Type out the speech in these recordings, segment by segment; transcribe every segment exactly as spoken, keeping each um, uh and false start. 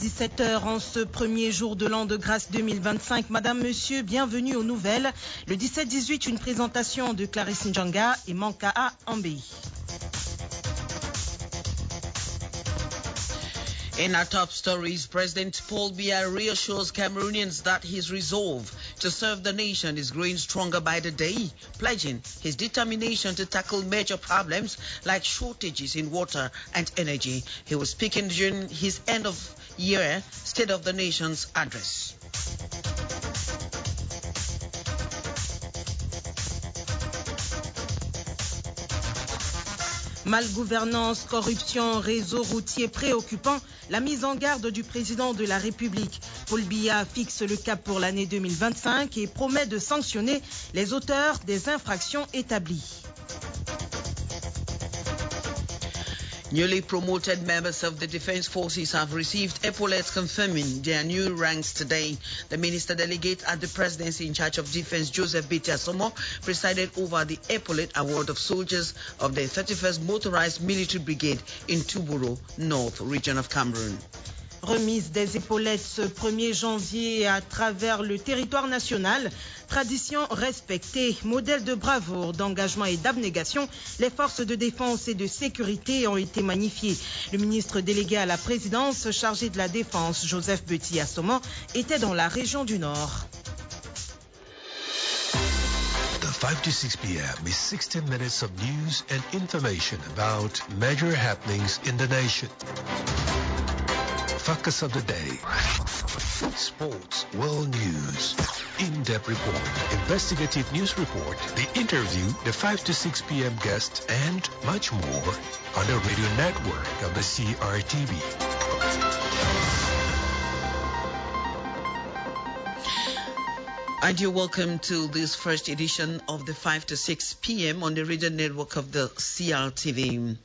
dix-sept heures en ce premier jour de l'an de grâce deux mille vingt-cinq. Madame, Monsieur, bienvenue aux nouvelles. Le dix-sept dix-huit, une présentation de Clarisse Njanga et Mankaa Ambei. In our top stories, President Paul Biya reassures Cameroonians that his resolve to serve the nation is growing stronger by the day, pledging his determination to tackle major problems like shortages in water and energy. He was speaking during his end-of-year State of the Nation's address. Malgouvernance, corruption, réseau routier préoccupant, la mise en garde du président de la République. Paul Biya fixe le cap pour l'année deux mille vingt-cinq et promet de sanctionner les auteurs des infractions établies. Newly promoted members of the Defense Forces have received epaulets confirming their new ranks today. The Minister Delegate at the Presidency in charge of Defense, Joseph Beti Asomo, presided over the epaulette award of soldiers of the thirty-first Motorized Military Brigade in Tuburu, North region of Cameroon. Remise des épaulettes ce premier janvier à travers le territoire national. Tradition respectée, modèle de bravoure, d'engagement et d'abnégation, les forces de défense et de sécurité ont été magnifiées. Le ministre délégué à la présidence chargé de la défense, Joseph Beti Asomo, était dans la région du Nord. The five to six p m is sixty minutes of news and information about major happenings in the nation. Focus of the day. Sports, world news, in-depth report, investigative news report, the interview, the five to six p m guest, and much more on the radio network of the C R T V. And you're welcome to this first edition of the five to six p m on the radio network of the C R T V.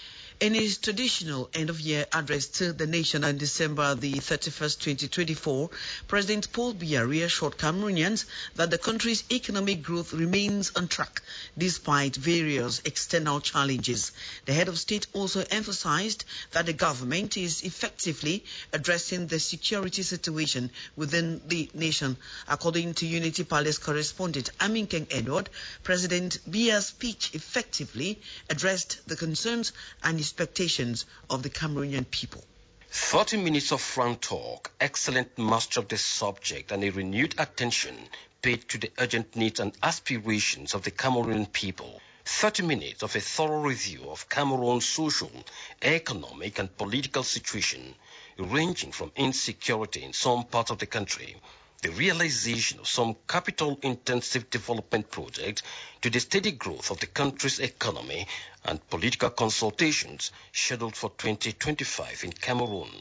In his traditional end-of-year address to the nation on December the thirty-first, twenty twenty-four, President Paul Biya reassured Cameroonians that the country's economic growth remains on track despite various external challenges. The head of state also emphasized that the government is effectively addressing the security situation within the nation. According to Unity Palace correspondent Aminkeng Edward, President Biya's speech effectively addressed the concerns and expectations of the Cameroonian people. thirty minutes of frank talk, excellent mastery of the subject, and a renewed attention paid to the urgent needs and aspirations of the Cameroonian people. thirty minutes of a thorough review of Cameroon's social, economic, and political situation, ranging from insecurity in some parts of the country, the realization of some capital-intensive development projects, to the steady growth of the country's economy and political consultations scheduled for twenty twenty-five in Cameroon.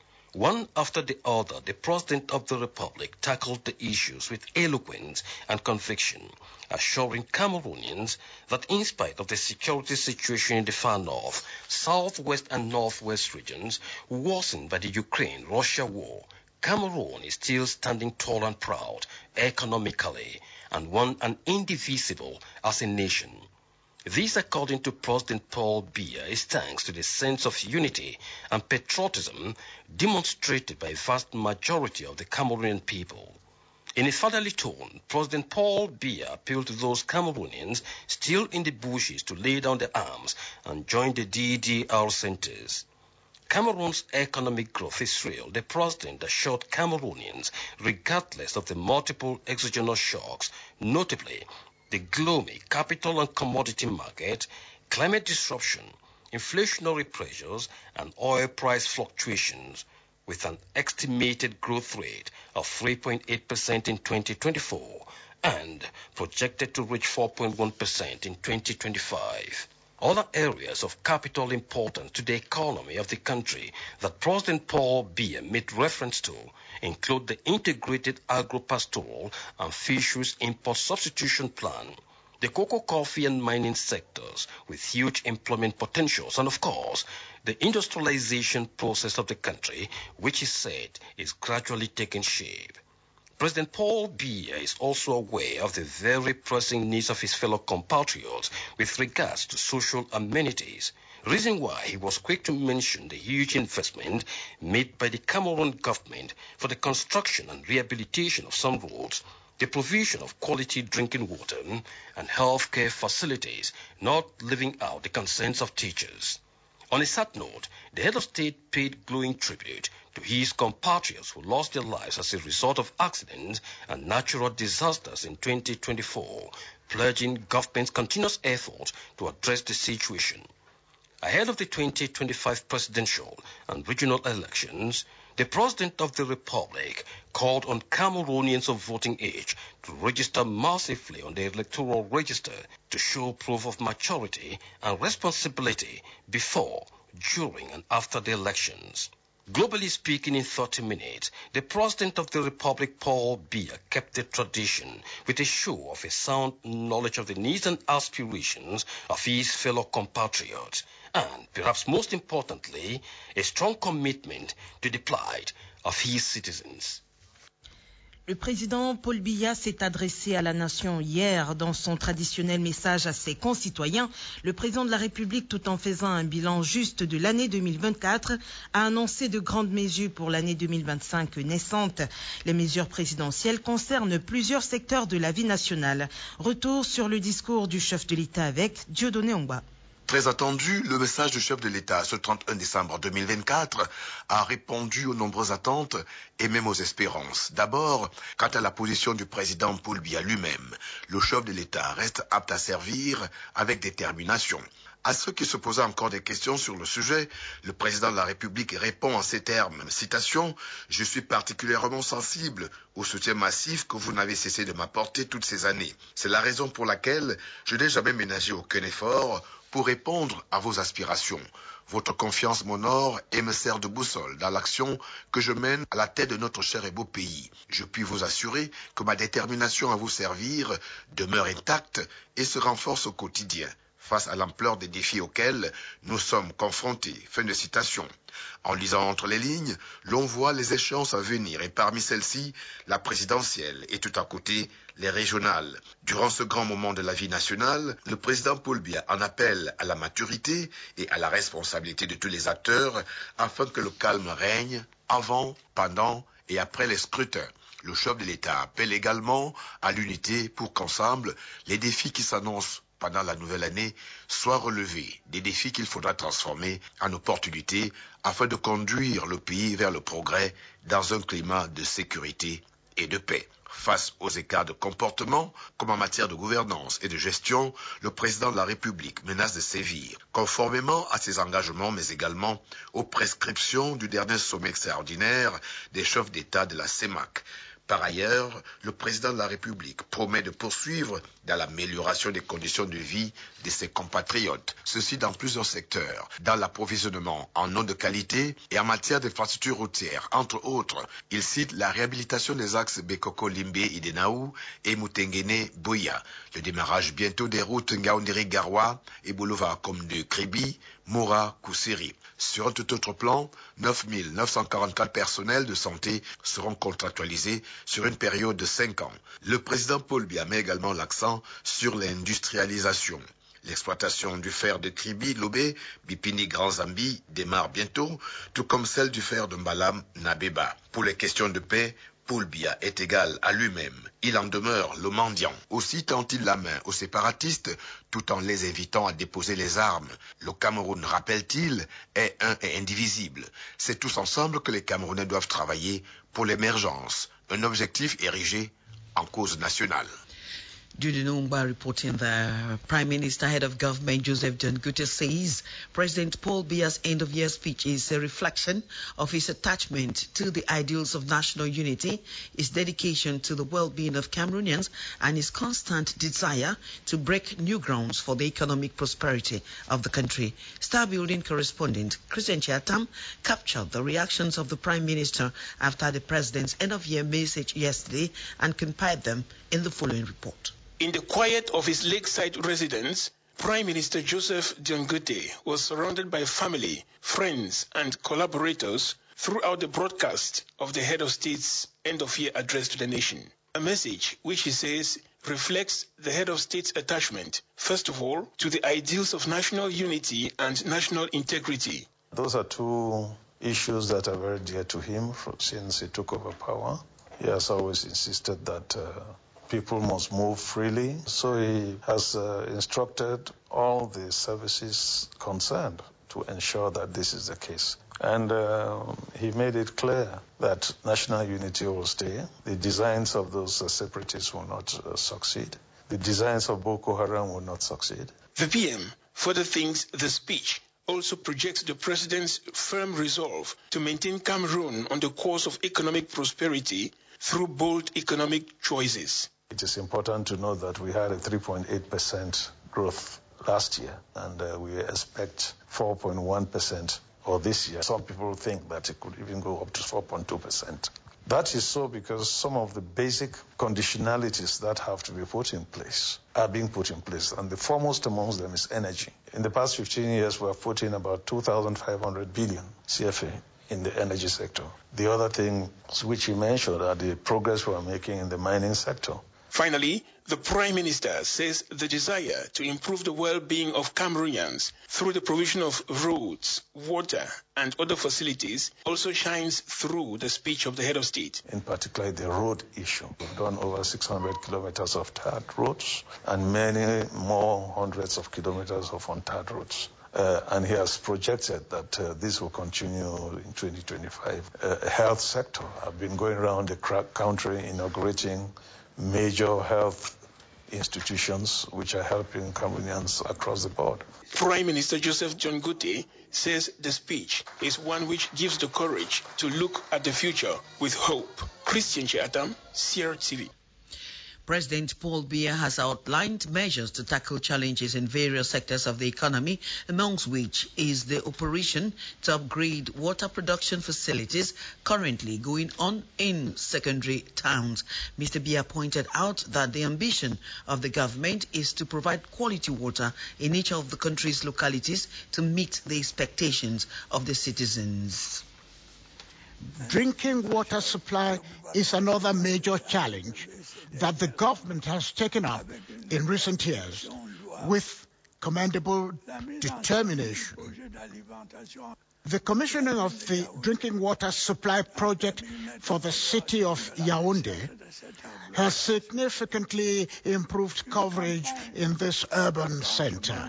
One after the other, the President of the Republic tackled the issues with eloquence and conviction, assuring Cameroonians that in spite of the security situation in the far north, southwest and northwest regions worsened by the Ukraine-Russia war, Cameroon is still standing tall and proud economically and one and indivisible as a nation. This, according to President Paul Biya, is thanks to the sense of unity and patriotism demonstrated by a vast majority of the Cameroonian people. In a fatherly tone, President Paul Biya appealed to those Cameroonians still in the bushes to lay down their arms and join the D D R centers. Cameroon's economic growth is real, the president assured Cameroonians, regardless of the multiple exogenous shocks, notably the gloomy capital and commodity market, climate disruption, inflationary pressures, and oil price fluctuations, with an estimated growth rate of three point eight percent in twenty twenty-four and projected to reach four point one percent in twenty twenty-five. Other areas of capital importance to the economy of the country that President Paul Biya made reference to include the integrated agro-pastoral and fisheries import substitution plan, the cocoa, coffee, and mining sectors with huge employment potentials, and of course, the industrialization process of the country, which he said is gradually taking shape. President Paul Biya is also aware of the very pressing needs of his fellow compatriots with regards to social amenities, reason why he was quick to mention the huge investment made by the Cameroon government for the construction and rehabilitation of some roads, the provision of quality drinking water, and healthcare facilities, not leaving out the concerns of teachers. On a sad note, the head of state paid glowing tribute to his compatriots who lost their lives as a result of accidents and natural disasters in twenty twenty-four, pledging government's continuous effort to address the situation. Ahead of the twenty twenty-five presidential and regional elections, the President of the Republic called on Cameroonians of voting age to register massively on the electoral register to show proof of maturity and responsibility before, during, and after the elections. Globally speaking, in thirty minutes, the President of the Republic, Paul Biya, kept the tradition with a show of a sound knowledge of the needs and aspirations of his fellow compatriots, and, perhaps most importantly, a strong commitment to the plight of his citizens. Le président Paul Biya s'est adressé à la nation hier dans son traditionnel message à ses concitoyens. Le président de la République, tout en faisant un bilan juste de l'année deux mille vingt-quatre, a annoncé de grandes mesures pour l'année deux mille vingt-cinq naissante. Les mesures présidentielles concernent plusieurs secteurs de la vie nationale. Retour sur le discours du chef de l'État avec Dieudonné Ongba. Très attendu, le message du chef de l'État ce trente et un décembre deux mille vingt-quatre a répondu aux nombreuses attentes et même aux espérances. D'abord, quant à la position du président Paul Biya lui-même, le chef de l'État reste apte à servir avec détermination. À ceux qui se posaient encore des questions sur le sujet, le président de la République répond en ces termes, citation, « Je suis particulièrement sensible au soutien massif que vous n'avez cessé de m'apporter toutes ces années. C'est la raison pour laquelle je n'ai jamais ménagé aucun effort pour répondre à vos aspirations. Votre confiance m'honore et me sert de boussole dans l'action que je mène à la tête de notre cher et beau pays. Je puis vous assurer que ma détermination à vous servir demeure intacte et se renforce au quotidien face à l'ampleur des défis auxquels nous sommes confrontés. » Fin de citation. En lisant entre les lignes, l'on voit les échéances à venir et parmi celles-ci, la présidentielle et tout à côté, les régionales. Durant ce grand moment de la vie nationale, le président Paul Biya en appelle à la maturité et à la responsabilité de tous les acteurs afin que le calme règne avant, pendant et après les scrutins. Le chef de l'État appelle également à l'unité pour qu'ensemble, les défis qui s'annoncent pendant la nouvelle année soient relevés, des défis qu'il faudra transformer en opportunités afin de conduire le pays vers le progrès dans un climat de sécurité et de paix. Face aux écarts de comportement, comme en matière de gouvernance et de gestion, le président de la République menace de sévir, conformément à ses engagements, mais également aux prescriptions du dernier sommet extraordinaire des chefs d'État de la CEMAC. Par ailleurs, le président de la République promet de poursuivre dans l'amélioration des conditions de vie de ses compatriotes, ceci dans plusieurs secteurs, dans l'approvisionnement en eau de qualité et en matière d'infrastructures routières. Entre autres, il cite la réhabilitation des axes Bekoko-Limbe-Idenaou et Mutengene-Boya, le démarrage bientôt des routes Ngaoundéré-Garoua et Boulova-Komde-Kribi, Moura-Koussiri. Sur un tout autre plan, neuf mille neuf cent quarante-quatre personnels de santé seront contractualisés sur une période de cinq ans. Le président Paul Biya met également l'accent sur l'industrialisation. L'exploitation du fer de Kribi, Lobé, Bipini, Grand Zambi démarre bientôt, tout comme celle du fer de Mbalam, Nabeba. Pour les questions de paix, Paul Biya est égal à lui-même. Il en demeure le mendiant. Aussi tend-il la main aux séparatistes tout en les invitant à déposer les armes. Le Cameroun, rappelle-t-il, est un et indivisible. C'est tous ensemble que les Camerounais doivent travailler pour l'émergence, un objectif érigé en cause nationale. Dieudonné Ongba reporting the Prime Minister, Head of Government, Joseph John Gute, says President Paul Biya's end-of-year speech is a reflection of his attachment to the ideals of national unity, his dedication to the well-being of Cameroonians, and his constant desire to break new grounds for the economic prosperity of the country. Star Building correspondent Christian Chiatam captured the reactions of the Prime Minister after the President's end-of-year message yesterday and compiled them in the following report. In the quiet of his lakeside residence, Prime Minister Joseph John Gute was surrounded by family, friends, and collaborators throughout the broadcast of the head of state's end-of-year address to the nation. A message which he says reflects the head of state's attachment, first of all, to the ideals of national unity and national integrity. Those are two issues that are very dear to him since he took over power. He has always insisted that uh, people must move freely. So he has uh, instructed all the services concerned to ensure that this is the case. And uh, he made it clear that national unity will stay. The designs of those uh, separatists will not uh, succeed. The designs of Boko Haram will not succeed. The P M further thinks the speech also projects the president's firm resolve to maintain Cameroon on the course of economic prosperity through bold economic choices. It is important to note that we had a three point eight percent growth last year, and uh, we expect four point one percent or this year. Some people think that it could even go up to four point two percent. That is so because some of the basic conditionalities that have to be put in place are being put in place, and the foremost amongst them is energy. In the past fifteen years, we have put in about two thousand five hundred billion C F A in the energy sector. The other thing which he mentioned are the progress we are making in the mining sector. Finally, the Prime Minister says the desire to improve the well-being of Cameroonians through the provision of roads, water, and other facilities also shines through the speech of the head of state. In particular, the road issue. We've done over six hundred kilometers of tarred roads and many more hundreds of kilometers of untarred roads. Uh, and he has projected that uh, this will continue in twenty twenty-five. Uh, health sector. I've been going around the country inaugurating major health institutions which are helping Cameroonians across the board. Prime Minister Joseph John Gote says the speech is one which gives the courage to look at the future with hope. Christian Chiatam, C R T V. President Paul Biya has outlined measures to tackle challenges in various sectors of the economy, amongst which is the operation to upgrade water production facilities currently going on in secondary towns. Mister Biya pointed out that the ambition of the government is to provide quality water in each of the country's localities to meet the expectations of the citizens. Drinking water supply is another major challenge that the government has taken up in recent years with commendable determination. The commissioning of the drinking water supply project for the city of Yaoundé has significantly improved coverage in this urban center.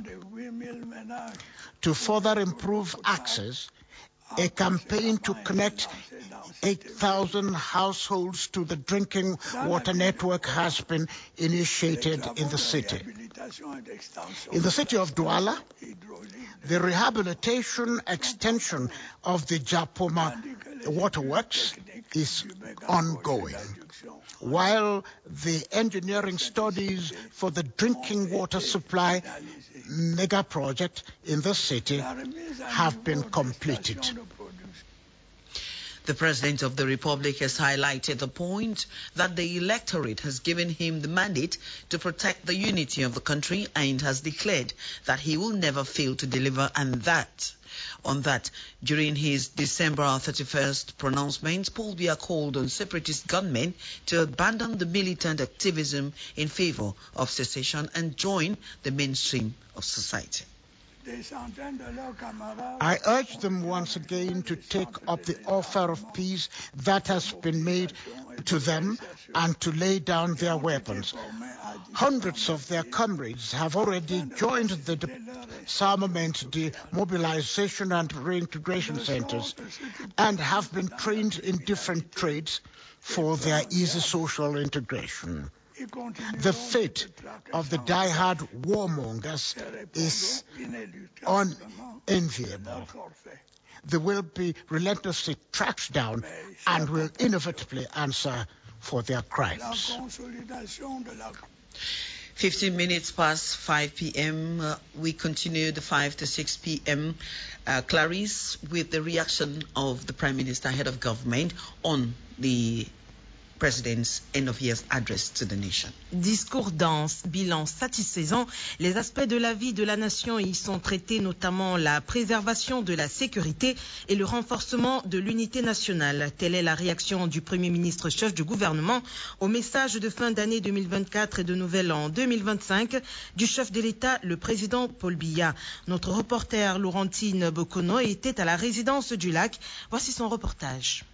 To further improve access, a campaign to connect eight thousand households to the drinking water network has been initiated in the city. In the city of Douala, the rehabilitation extension of the Japoma waterworks is ongoing, while the engineering studies for the drinking water supply mega project in the city have been completed. The President of the Republic has highlighted the point that the electorate has given him the mandate to protect the unity of the country and has declared that he will never fail to deliver and that. On that, during his December thirty-first pronouncement, Paul Biya called on separatist gunmen to abandon the militant activism in favor of secession and join the mainstream of society. I urge them once again to take up the offer of peace that has been made to them and to lay down their weapons. Hundreds of their comrades have already joined the disarmament, demobilization and reintegration centers and have been trained in different trades for their easy social integration. The fate of the die-hard warmongers is unenviable. They will be relentlessly tracked down and will inevitably answer for their crimes. fifteen minutes past five p.m. Uh, we continue the five to six p.m. Uh, Clarice with the reaction of the Prime Minister, head of government, on the President's end-of-year address to the nation. Discours dense, bilan satisfaisant. Les aspects de la vie de la nation y sont traités, notamment la préservation de la sécurité et le renforcement de l'unité nationale. Telle est la réaction du Premier ministre chef du gouvernement au message de fin d'année deux mille vingt-quatre et de nouvel an deux mille vingt-cinq du chef de l'État, le président Paul Biya. Notre reporter Laurentine Bokono était à la résidence du Lac. Voici son reportage.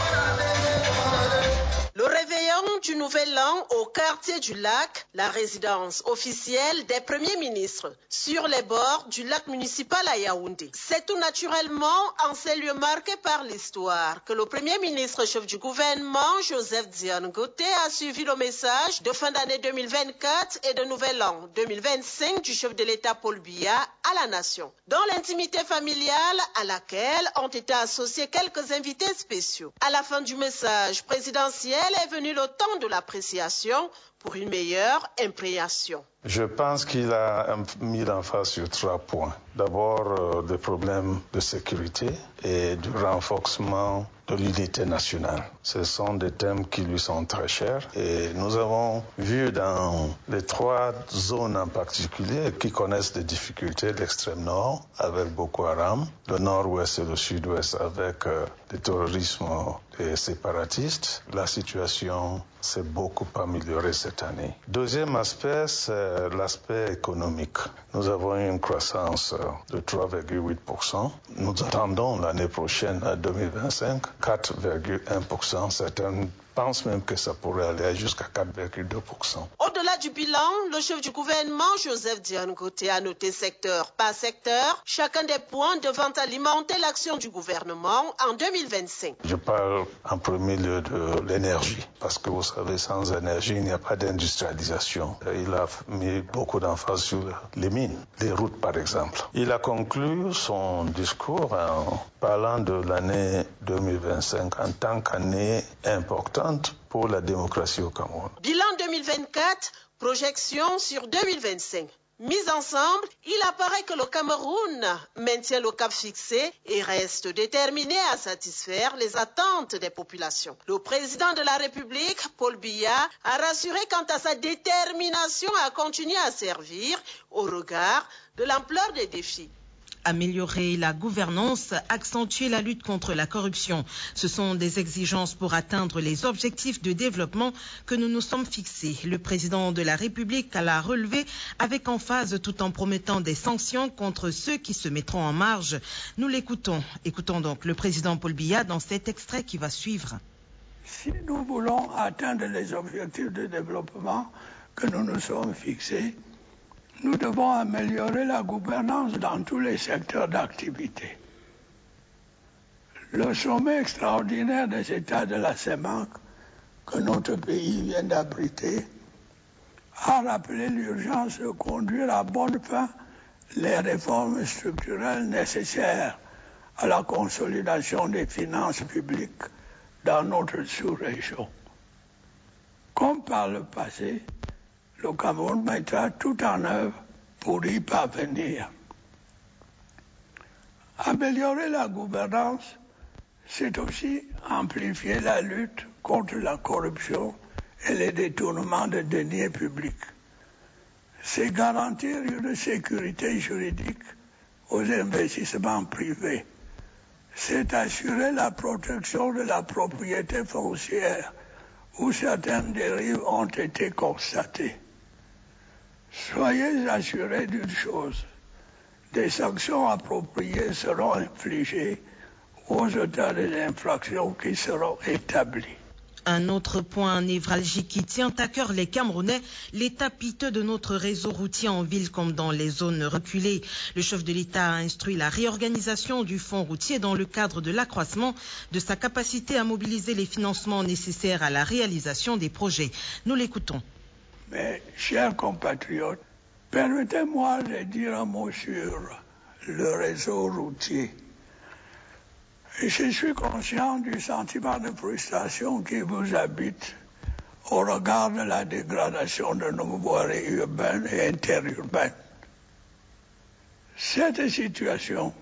Le réveillon du Nouvel An au quartier du Lac, la résidence officielle des premiers ministres, sur les bords du lac municipal à Yaoundé. C'est tout naturellement en ces lieux marqués par l'histoire que le premier ministre chef du gouvernement, Joseph Diane Goté, a suivi le message de fin d'année deux mille vingt-quatre et de Nouvel An deux mille vingt-cinq du chef de l'État Paul Biya à la nation. Dans l'intimité familiale à laquelle ont été associés quelques invités spéciaux. À la fin du message présidentiel, est venu le temps de l'appréciation pour une meilleure imprégnation. Je pense qu'il a mis l'emphase sur trois points. D'abord, euh, des problèmes de sécurité et du renforcement de l'unité nationale. Ce sont des thèmes qui lui sont très chers et nous avons vu dans les trois zones en particulier qui connaissent des difficultés, l'extrême nord avec Boko Haram, le nord-ouest et le sud-ouest avec euh, le terrorisme des séparatistes. La situation s'est beaucoup améliorée cette année. Deuxième aspect, c'est l'aspect économique. Nous avons eu une croissance de trois virgule huit pour cent. Nous attendons l'année prochaine, à deux mille vingt-cinq, quatre virgule un pour cent. Certains pensent même que ça pourrait aller jusqu'à quatre virgule deux pour cent. Au-delà du bilan, le chef du gouvernement, Joseph Diane Goté, a noté secteur par secteur chacun des points devant alimenter l'action du gouvernement en deux mille vingt-cinq. Je parle en premier lieu de l'énergie, parce que vous savez, sans énergie, il n'y a pas d'industrialisation. Il a mis beaucoup d'emphase sur les mines, les routes par exemple. Il a conclu son discours en parlant de l'année deux mille vingt-cinq en tant qu'année importante pour la démocratie au Cameroun. Bilan deux mille vingt-quatre, projection sur deux mille vingt-cinq. Mis ensemble, il apparaît que le Cameroun maintient le cap fixé et reste déterminé à satisfaire les attentes des populations. Le président de la République, Paul Biya, a rassuré quant à sa détermination à continuer à servir au regard de l'ampleur des défis. Améliorer la gouvernance, accentuer la lutte contre la corruption. Ce sont des exigences pour atteindre les objectifs de développement que nous nous sommes fixés. Le président de la République l'a relevé avec emphase tout en promettant des sanctions contre ceux qui se mettront en marge. Nous l'écoutons. Écoutons donc le président Paul Biya dans cet extrait qui va suivre. Si nous voulons atteindre les objectifs de développement que nous nous sommes fixés, nous devons améliorer la gouvernance dans tous les secteurs d'activité. Le sommet extraordinaire des États de la CEMAC que notre pays vient d'abriter a rappelé l'urgence de conduire à bonne fin les réformes structurelles nécessaires à la consolidation des finances publiques dans notre sous-région. Comme par le passé, le Cameroun mettra tout en œuvre pour y parvenir. Améliorer la gouvernance, c'est aussi amplifier la lutte contre la corruption et les détournements de deniers publics. C'est garantir une sécurité juridique aux investissements privés. C'est assurer la protection de la propriété foncière où certaines dérives ont été constatées. Soyez assurés d'une chose, des sanctions appropriées seront infligées aux auteurs des infractions qui seront établies. Un autre point névralgique qui tient à cœur les Camerounais, l'état piteux de notre réseau routier en ville comme dans les zones reculées. Le chef de l'État a instruit la réorganisation du fonds routier dans le cadre de l'accroissement de sa capacité à mobiliser les financements nécessaires à la réalisation des projets. Nous l'écoutons. Mais, chers compatriotes, permettez-moi de dire un mot sur le réseau routier. Et je suis conscient du sentiment de frustration qui vous habite au regard de la dégradation de nos voiries urbaines et interurbaines. Cette situation,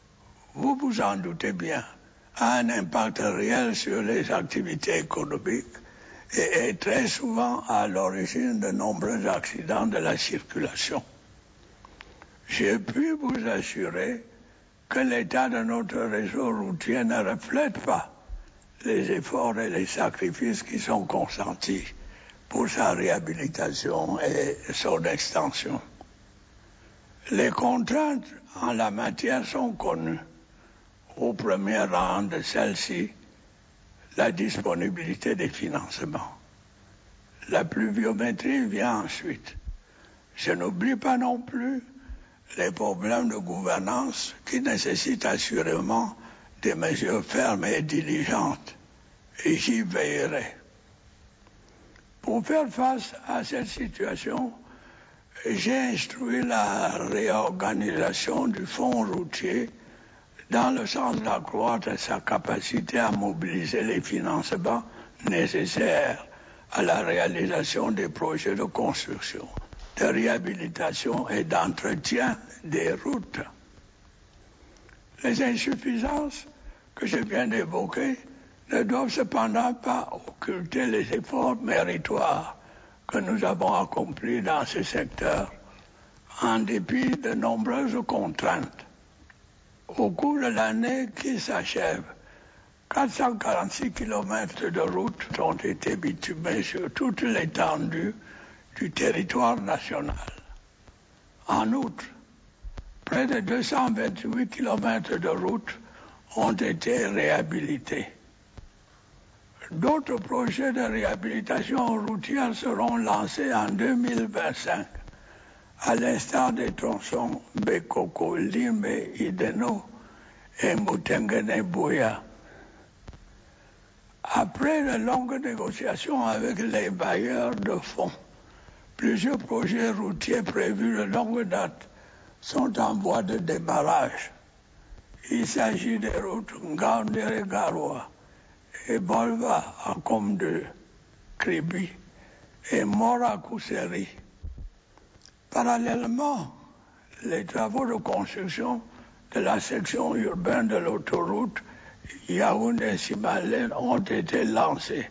vous vous en doutez bien, a un impact réel sur les activités économiques et est très souvent à l'origine de nombreux accidents de la circulation. Je puis vous assurer que l'état de notre réseau routier ne reflète pas les efforts et les sacrifices qui sont consentis pour sa réhabilitation et son extension. Les contraintes en la matière sont connues. Au premier rang de celles-ci, la disponibilité des financements. La pluviométrie vient ensuite. Je n'oublie pas non plus les problèmes de gouvernance qui nécessitent assurément des mesures fermes et diligentes, et j'y veillerai. Pour faire face à cette situation, j'ai instruit la réorganisation du fonds routier dans le sens d'accroître sa capacité à mobiliser les financements nécessaires à la réalisation des projets de construction, de réhabilitation et d'entretien des routes. Les insuffisances que je viens d'évoquer ne doivent cependant pas occulter les efforts méritoires que nous avons accomplis dans ce secteur, en dépit de nombreuses contraintes. Au cours de l'année qui s'achève, quatre cent quarante-six kilomètres de routes ont été bitumés sur toute l'étendue du territoire national. En outre, près de deux cent vingt-huit kilomètres de routes ont été réhabilités. D'autres projets de réhabilitation routière seront lancés en deux mille vingt-cinq, à l'instar des tronçons Bekoko, Lime, Ideno et Mutengene-Buya. Après de longues négociations avec les bailleurs de fonds, plusieurs projets routiers prévus de longue date sont en voie de démarrage. Il s'agit des routes Ngaoundéré-Garoua et Bolva à Comde, Kribi et Mora-Kousseri. Parallèlement, les travaux de construction de la section urbaine de l'autoroute Yaoundé-Simalène ont été lancés,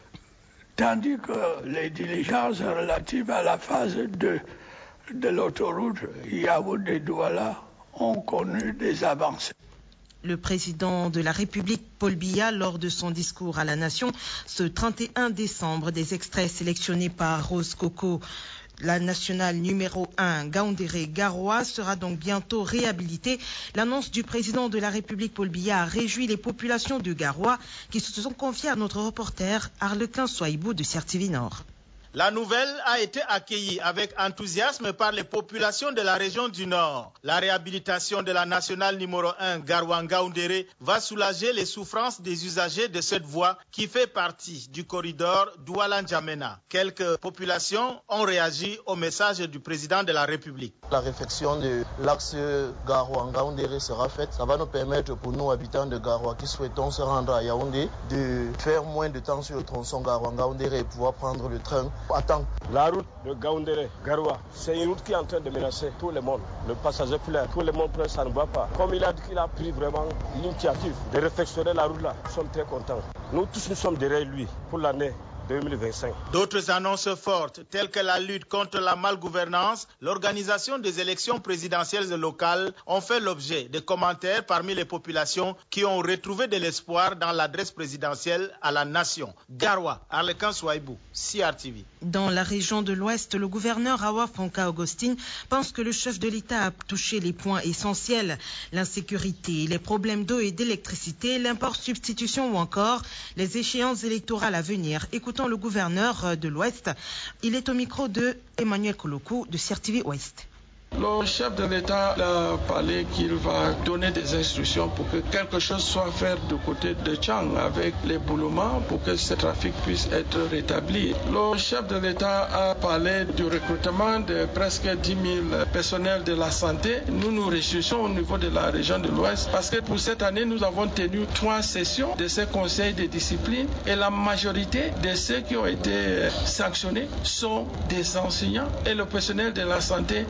tandis que les diligences relatives à la phase deux de l'autoroute Yaoundé-Douala ont connu des avancées. Le président de la République, Paul Biya, lors de son discours à la Nation ce trente et un décembre, des extraits sélectionnés par Rose Coco. La nationale numéro un, Ngaoundéré-Garoua, sera donc bientôt réhabilitée. L'annonce du président de la République, Paul Biya, a réjoui les populations de Garoua qui se sont confiées à notre reporter Arlequin Souaïbou de C R T V Nord. La nouvelle a été accueillie avec enthousiasme par les populations de la région du Nord. La réhabilitation de la nationale numéro un Garoua-Ngaoundéré va soulager les souffrances des usagers de cette voie qui fait partie du corridor Douala-N'Djamena. Quelques populations ont réagi au message du président de la République. La réfection de l'axe Garoua-Ngaoundéré sera faite. Ça va nous permettre pour nous, habitants de Garoua, qui souhaitons se rendre à Yaoundé, de faire moins de temps sur le tronçon Garoua-Ngaoundéré et pouvoir prendre le train. Attends. La route de Ngaoundéré, Garoua, c'est une route qui est en train de menacer tout le monde. Le passager plaît, tout le monde plaît, ça ne va pas. Comme il a dit qu'il a pris vraiment l'initiative de réfectionner la route là, nous sommes très contents. Nous tous, nous sommes derrière lui pour l'année deux mille vingt-cinq. D'autres annonces fortes, telles que la lutte contre la malgouvernance, l'organisation des élections présidentielles et locales, ont fait l'objet de commentaires parmi les populations qui ont retrouvé de l'espoir dans l'adresse présidentielle à la nation. Garoua, Arlequin Souaïbou, C R T V. Dans la région de l'Ouest, le gouverneur Awa Franca Augustine pense que le chef de l'État a touché les points essentiels, l'insécurité, les problèmes d'eau et d'électricité, l'import-substitution ou encore les échéances électorales à venir. Écoutons le gouverneur de l'Ouest. Il est au micro de Emmanuel Kolokou de C R T V Ouest. Le chef de l'État a parlé qu'il va donner des instructions pour que quelque chose soit fait du côté de Tchang avec les boulements pour que ce trafic puisse être rétabli. Le chef de l'État a parlé du recrutement de presque dix mille personnels de la santé. Nous nous réjouissons au niveau de la région de l'Ouest parce que pour cette année, nous avons tenu trois sessions de ce conseil de discipline et la majorité de ceux qui ont été sanctionnés sont des enseignants et le personnel de la santé qui sont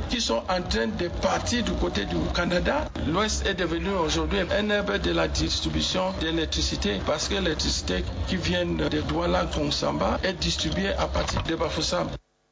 en train de partir du côté du Canada. L'Ouest est devenu aujourd'hui un hub de la distribution d'électricité parce que l'électricité qui vient de Douala Kongsamba est distribuée à partir de Bafoussam.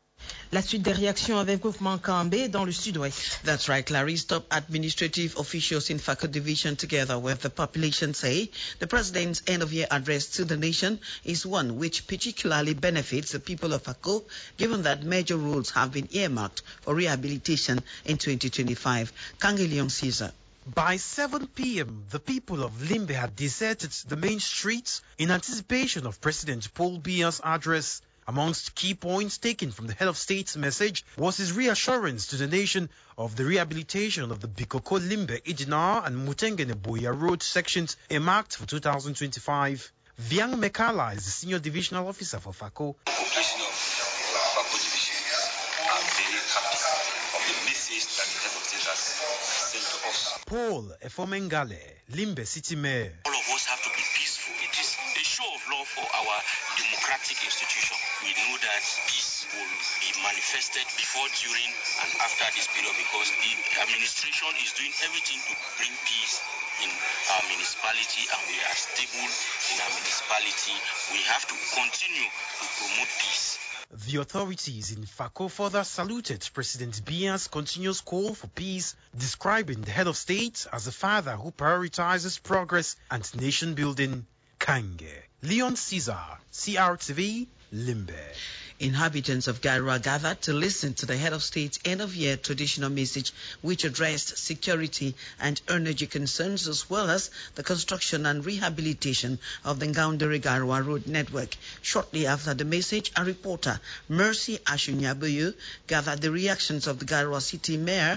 La suite des réactions avec Oufman Kambé dans le sud-ouest. That's right, Clarice. Top administrative officials in Fako Division, together with the population, say the president's end-of-year address to the nation is one which particularly benefits the people of Fako, given that major roads have been earmarked for rehabilitation in twenty twenty-five. Kangilion Caesar. By seven p m, the people of Limbe had deserted the main streets in anticipation of President Paul Biya's address. Amongst key points taken from the head of state's message was his reassurance to the nation of the rehabilitation of the Bikoko, Limbe, Idinar and Mutengene Boya road sections earmarked for two thousand twenty-five. Viang Mekala is the senior divisional officer for Fako. The population of Fako division are very happy of the message that the head of state has sent to us. Paul Efomengale, Limbe City Mayor. All of us have to be peaceful. It is a show of love for our democratic institution. We know that peace will be manifested before, during, and after this period because the administration is doing everything to bring peace in our municipality, and we are stable in our municipality. We have to continue to promote peace. The authorities in Fako further saluted President Biya's continuous call for peace, describing the head of state as a father who prioritizes progress and nation building. Kange, Leon Caesar, C R T V, Limbe. Inhabitants of Garua gathered to listen to the head of state's end-of-year traditional message, which addressed security and energy concerns, as well as the construction and rehabilitation of the Ngaoundéré Garua road network. Shortly after the message, a reporter, Mercy Ashunyabuyu, gathered the reactions of the Garua City Mayor,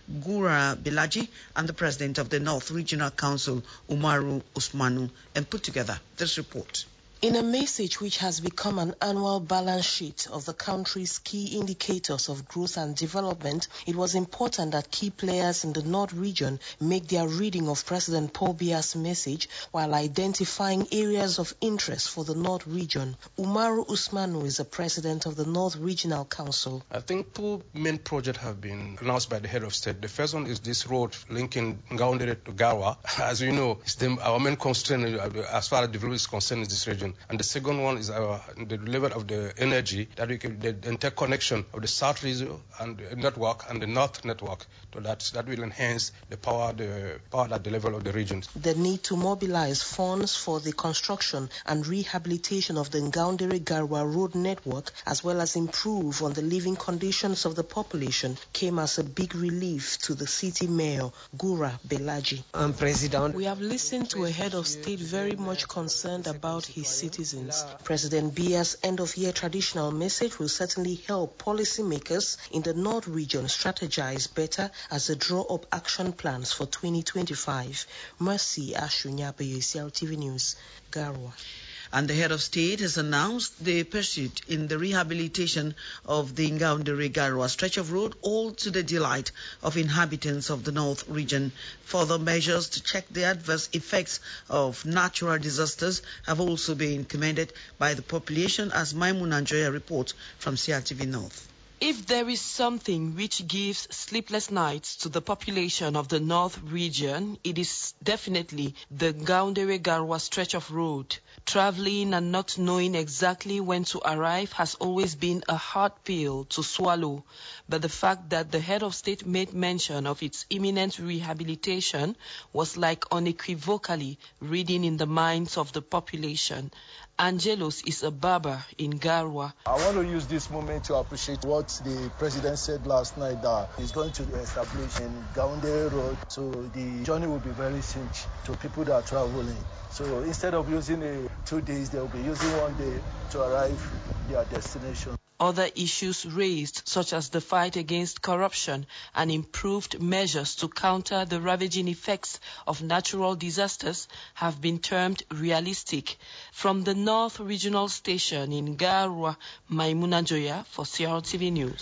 Gura Belaji, and the President of the North Regional Council, Umaru Usmanu, and put together this report. In a message which has become an annual balance sheet of the country's key indicators of growth and development, it was important that key players in the North region make their reading of President Paul Biya's message while identifying areas of interest for the North region. Umaru Usmanu is the president of the North Regional Council. I think two main projects have been announced by the head of state. The first one is this road linking Ngaoundéré to Garua. As you know, it's the, our main constraint as far as development is concerned in this region. And the second one is our, the level of the energy, that we can, the interconnection of the South region and the network and the North network, so that that will enhance the power, the power at the level of the regions. The need to mobilize funds for the construction and rehabilitation of the Ngaoundéré Garua road network, as well as improve on the living conditions of the population, came as a big relief to the city mayor, Gura Belaji. I'm president. We have listened to a head of state very much concerned about his citizens. President Biya's end-of-year traditional message will certainly help policymakers in the North region strategize better as they draw up action plans for twenty twenty-five. Mercy Ashunyabuyu, C R T V News, Garua. And the head of state has announced the pursuit in the rehabilitation of the Ngaoundéré Garua stretch of road, all to the delight of inhabitants of the North region. Further measures to check the adverse effects of natural disasters have also been commended by the population, as Maimuna Njoya reports from C R T V North. If there is something which gives sleepless nights to the population of the North region, it is definitely the Ngaoundéré Garua stretch of road. Traveling and not knowing exactly when to arrive has always been a hard pill to swallow. But the fact that the head of state made mention of its imminent rehabilitation was like unequivocally reading in the minds of the population. Angelos is a barber in Garua. I want to use this moment to appreciate what the president said last night, that he's going to establish in Ngaoundéré Road, so the journey will be very simple to people that are traveling. So instead of using a, two days, they'll be using one day to arrive at their destination. Other issues raised, such as the fight against corruption and improved measures to counter the ravaging effects of natural disasters, have been termed realistic. From the North Regional Station in Garua, Maimuna Njoya for C R T V News.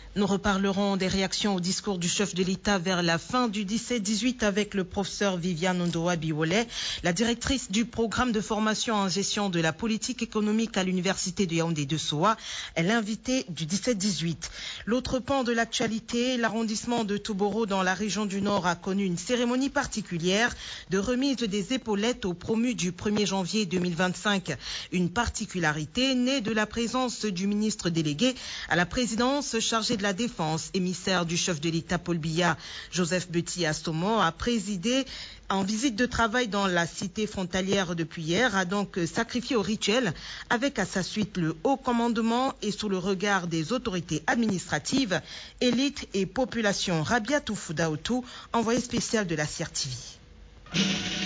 Nous reparlerons des réactions au discours du chef de l'État vers la fin du dix-sept dix-huit avec le professeur Viviane Ndoa Biwole, la directrice du programme de formation en gestion de la politique économique à l'université de Yaoundé de Soa, est l'invitée du dix-sept dix-huit. L'autre pan de l'actualité, l'arrondissement de Touboro dans la région du Nord a connu une cérémonie particulière de remise des épaulettes aux promus du premier janvier deux mille vingt-cinq. Une particularité née de la présence du ministre délégué à la présidence chargé de la Défense, émissaire du chef de l'État Paul Biya. Joseph Betty Astomo a présidé en visite de travail dans la cité frontalière depuis hier, a donc sacrifié au rituel avec à sa suite le haut commandement et sous le regard des autorités administratives, élites et population. Rabia Toufoudaoutou, envoyé spécial de la C R T V.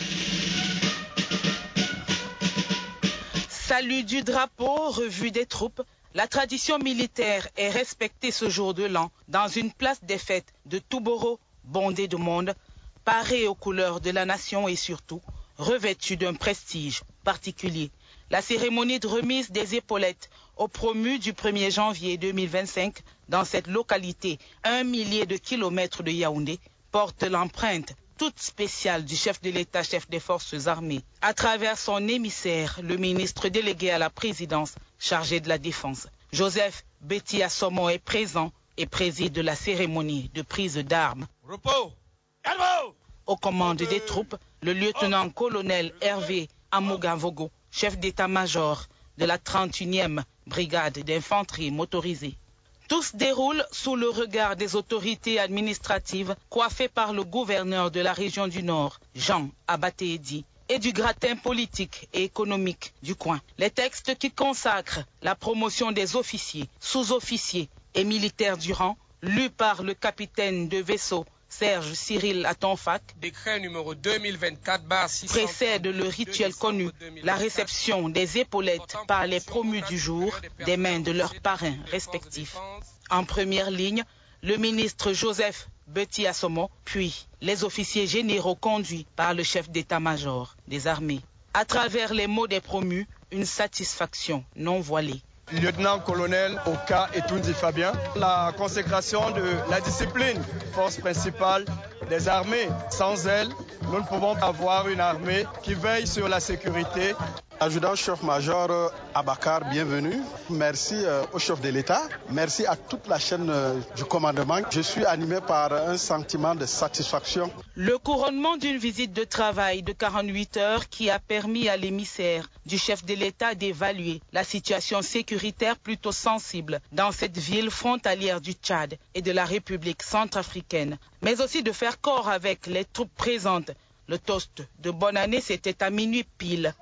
Salut du drapeau, revue des troupes. La tradition militaire est respectée ce jour de l'an dans une place des fêtes de Touboro, bondée de monde, parée aux couleurs de la nation et surtout revêtue d'un prestige particulier. La cérémonie de remise des épaulettes aux promus du premier janvier deux mille vingt-cinq dans cette localité, un millier de kilomètres de Yaoundé, porte l'empreinte toute spéciale du chef de l'État, chef des forces armées, à travers son émissaire, le ministre délégué à la présidence chargé de la défense. Joseph Betty Astomo est présent et préside la cérémonie de prise d'armes. Repos. Calme. Aux commandes des troupes, le lieutenant-colonel Hervé Amougavogo, chef d'état-major de la trente et unième brigade d'infanterie motorisée. Tout se déroule sous le regard des autorités administratives coiffées par le gouverneur de la région du Nord, Jean Abatéedi, et du gratin politique et économique du coin. Les textes qui consacrent la promotion des officiers, sous-officiers et militaires du rang, lus par le capitaine de vaisseau Serge Cyril Atonfac, décret numéro deux mille vingt-quatre barre six cent précède le rituel connu, la réception des épaulettes par les promus du jour des mains de leurs parrains respectifs. En première ligne, le ministre Joseph Betty Astomo, puis les officiers généraux conduits par le chef d'état-major des armées. À travers les mots des promus, une satisfaction non voilée. Lieutenant-colonel Oka Etundi Fabien, la consécration de la discipline, force principale des armées. Sans elle, nous ne pouvons pas avoir une armée qui veille sur la sécurité. Adjudant-chef-major Abakar, bienvenue. Merci euh, au chef de l'État. Merci à toute la chaîne euh, du commandement. Je suis animé par un sentiment de satisfaction. Le couronnement d'une visite de travail de quarante-huit heures qui a permis à l'émissaire du chef de l'État d'évaluer la situation sécuritaire plutôt sensible dans cette ville frontalière du Tchad et de la République centrafricaine, mais aussi de faire corps avec les troupes présentes. Le toast de bonne année, c'était à minuit pile,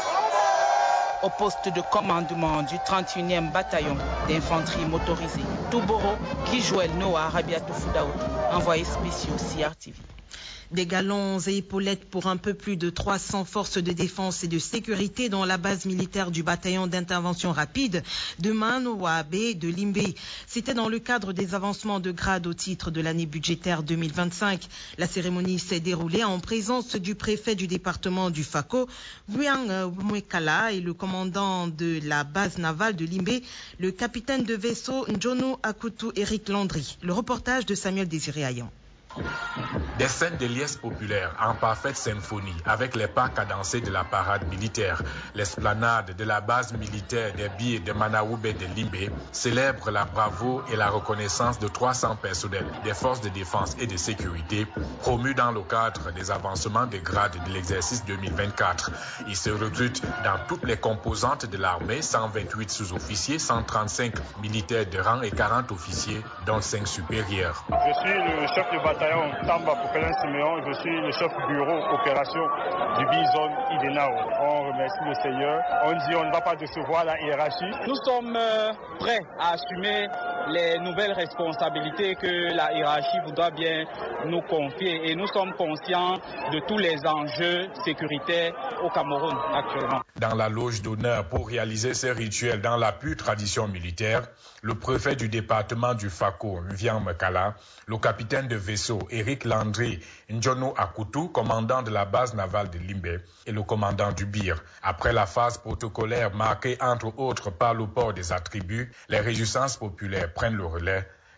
au poste de commandement du trente et unième bataillon d'infanterie motorisée. Touboro, qui jouait Noah Rabia Toufoudaoutou, envoyé spécial C R T V. Des galons et épaulettes pour un peu plus de trois cents forces de défense et de sécurité dans la base militaire du bataillon d'intervention rapide de Manoabe de Limbé. C'était dans le cadre des avancements de grade au titre de l'année budgétaire deux mille vingt-cinq. La cérémonie s'est déroulée en présence du préfet du département du Fako, Bouang Mwekala, et le commandant de la base navale de Limbé, le capitaine de vaisseau Njono Akutu Eric Landry. Le reportage de Samuel Désiré Ayan. Des scènes de liesse populaire en parfaite symphonie avec les pas cadencés de la parade militaire. L'esplanade de la base militaire des Biés de Manaoube de Limbé célèbre la bravoure et la reconnaissance de trois cents personnels des forces de défense et de sécurité promus dans le cadre des avancements de grade de l'exercice deux mille vingt-quatre. Ils se recrutent dans toutes les composantes de l'armée, cent vingt-huit sous-officiers, cent trente-cinq militaires de rang et quarante officiers, dont cinq supérieurs. Je suis le chef du bataillon Tamba Pokelin Siméon, je suis le chef bureau opération du Bison Idenao. On remercie le Seigneur. On dit on ne va pas décevoir la hiérarchie. Nous sommes euh, prêts à assumer les nouvelles responsabilités que la hiérarchie voudra bien nous confier et nous sommes conscients de tous les enjeux sécuritaires au Cameroun actuellement. Dans la loge d'honneur pour réaliser ces rituels dans la pure tradition militaire, le préfet du département du Fako, Vian Mekala, le capitaine de vaisseau Eric Landry, Njono Akutu, commandant de la base navale de Limbé, et le commandant du B I R. Après la phase protocolaire marquée entre autres par le port des attributs, les réjouissances populaires prennent le relais.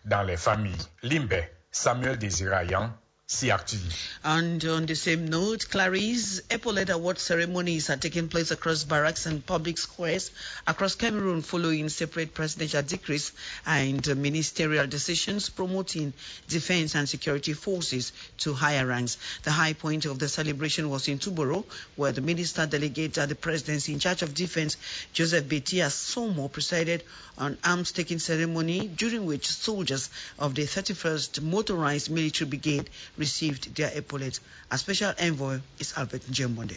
dans les familles. Limbe, Samuel Désirayan, C R T V. And on the same note, Clarice Epaulette Award ceremonies are taking place across barracks and public squares across Cameroon following separate presidential decrees and ministerial decisions promoting defense and security forces to higher ranks. The high point of the celebration was in Tuboro, where the minister delegate at the presidency in charge of defense, Joseph Betia Somo, presided on arms-taking ceremony, during which soldiers of the thirty-first Motorized Military Brigade received their epaulets. A special envoy is Albert Njembonde.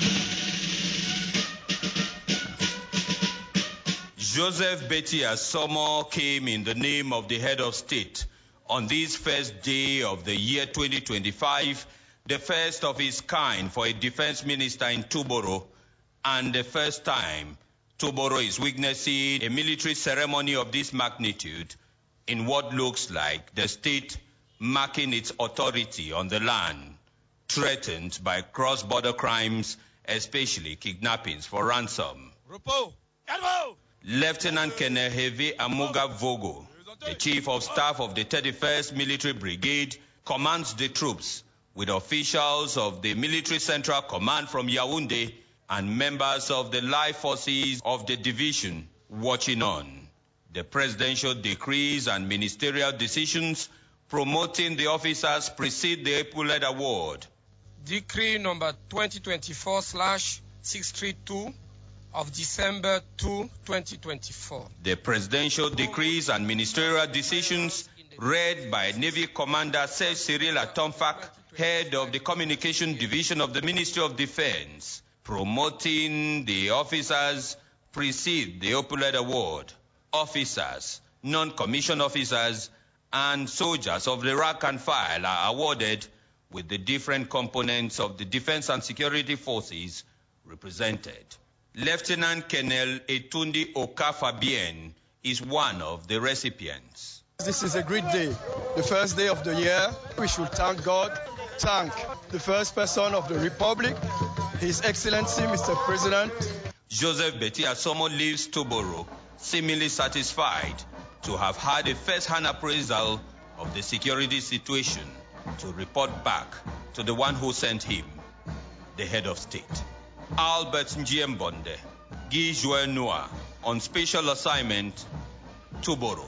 Joseph Betia Somo came in the name of the head of state on this first day of the year twenty twenty-five, the first of its kind for a defense minister in Tuboro, and the first time Tuboro is witnessing a military ceremony of this magnitude in what looks like the state marking its authority on the land, threatened by cross-border crimes, especially kidnappings for ransom. Lieutenant Colonel Heavy Amuga Vogo, the Chief of Staff of the thirty-first Military Brigade, commands the troops with officials of the Military Central Command from Yaoundé and members of the life forces of the division watching on. The presidential decrees and ministerial decisions promoting the officers precede the Epaulette Award. Decree number twenty twenty-four slash six thirty-two of December second, twenty twenty-four. The presidential decrees and ministerial decisions read by Navy Commander Sir Cyril Atomfak, head of the Communication Division of the Ministry of Defense, promoting the officers precede the Epaulette Award. Officers, non-commissioned officers, and soldiers of the rank and file are awarded with the different components of the defense and security forces represented. Lieutenant Colonel Etundi Oka Fabien is one of the recipients. This is a great day, the first day of the year. We should thank God, thank the first person of the Republic, His Excellency, Mister President. Joseph Betia Somo leaves Tuboro seemingly satisfied to have had a first-hand appraisal of the security situation to report back to the one who sent him, the head of state. Albert Njembonde, Guy Joël on special assignment, Tuboro.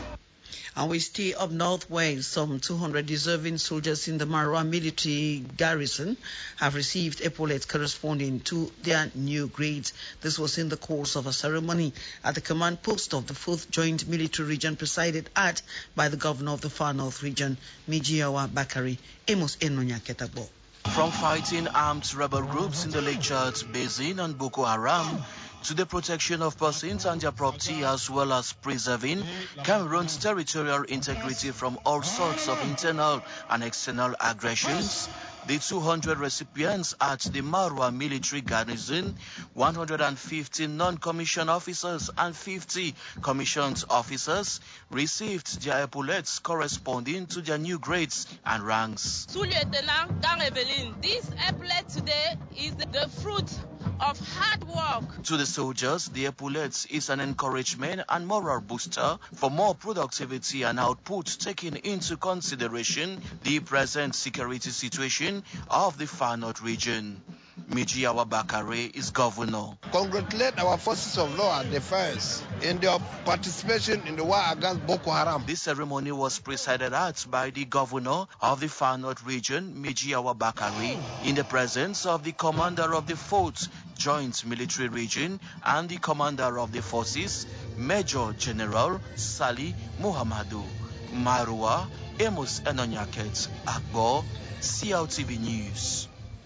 And we stay up north where some two hundred deserving soldiers in the Marwa military garrison have received epaulets corresponding to their new grades. This was in the course of a ceremony at the command post of the fourth Joint Military Region, presided at by the governor of the Far North Region, Mijiawa Bakari. Amos Enonya Ketabo. From fighting armed rebel groups in the Lake Chad Basin and Boko Haram to the protection of persons and their property, as well as preserving Cameroon's territorial integrity from all sorts of internal and external aggressions, the two hundred recipients at the Marwa military garrison, one hundred fifty non-commissioned officers and fifty commissioned officers, received their epaulets corresponding to their new grades and ranks. Sous-lieutenant Dan Evelyn, this epaulet today is the fruit of hard work. To the soldiers, the epaulets is an encouragement and moral booster for more productivity and output, taking into consideration the present security situation of the Far North region. Mijiawa Bakare is governor. Congratulate our forces of law and defense in their participation in the war against Boko Haram. This ceremony was presided at by the governor of the Far North region, Mijiawa Bakare, in the presence of the commander of the fourth Joint Military Region and the commander of the forces, Major General Sali Muhammadu. Marwa, Amos Enonyaket, Akbo, C L T V News.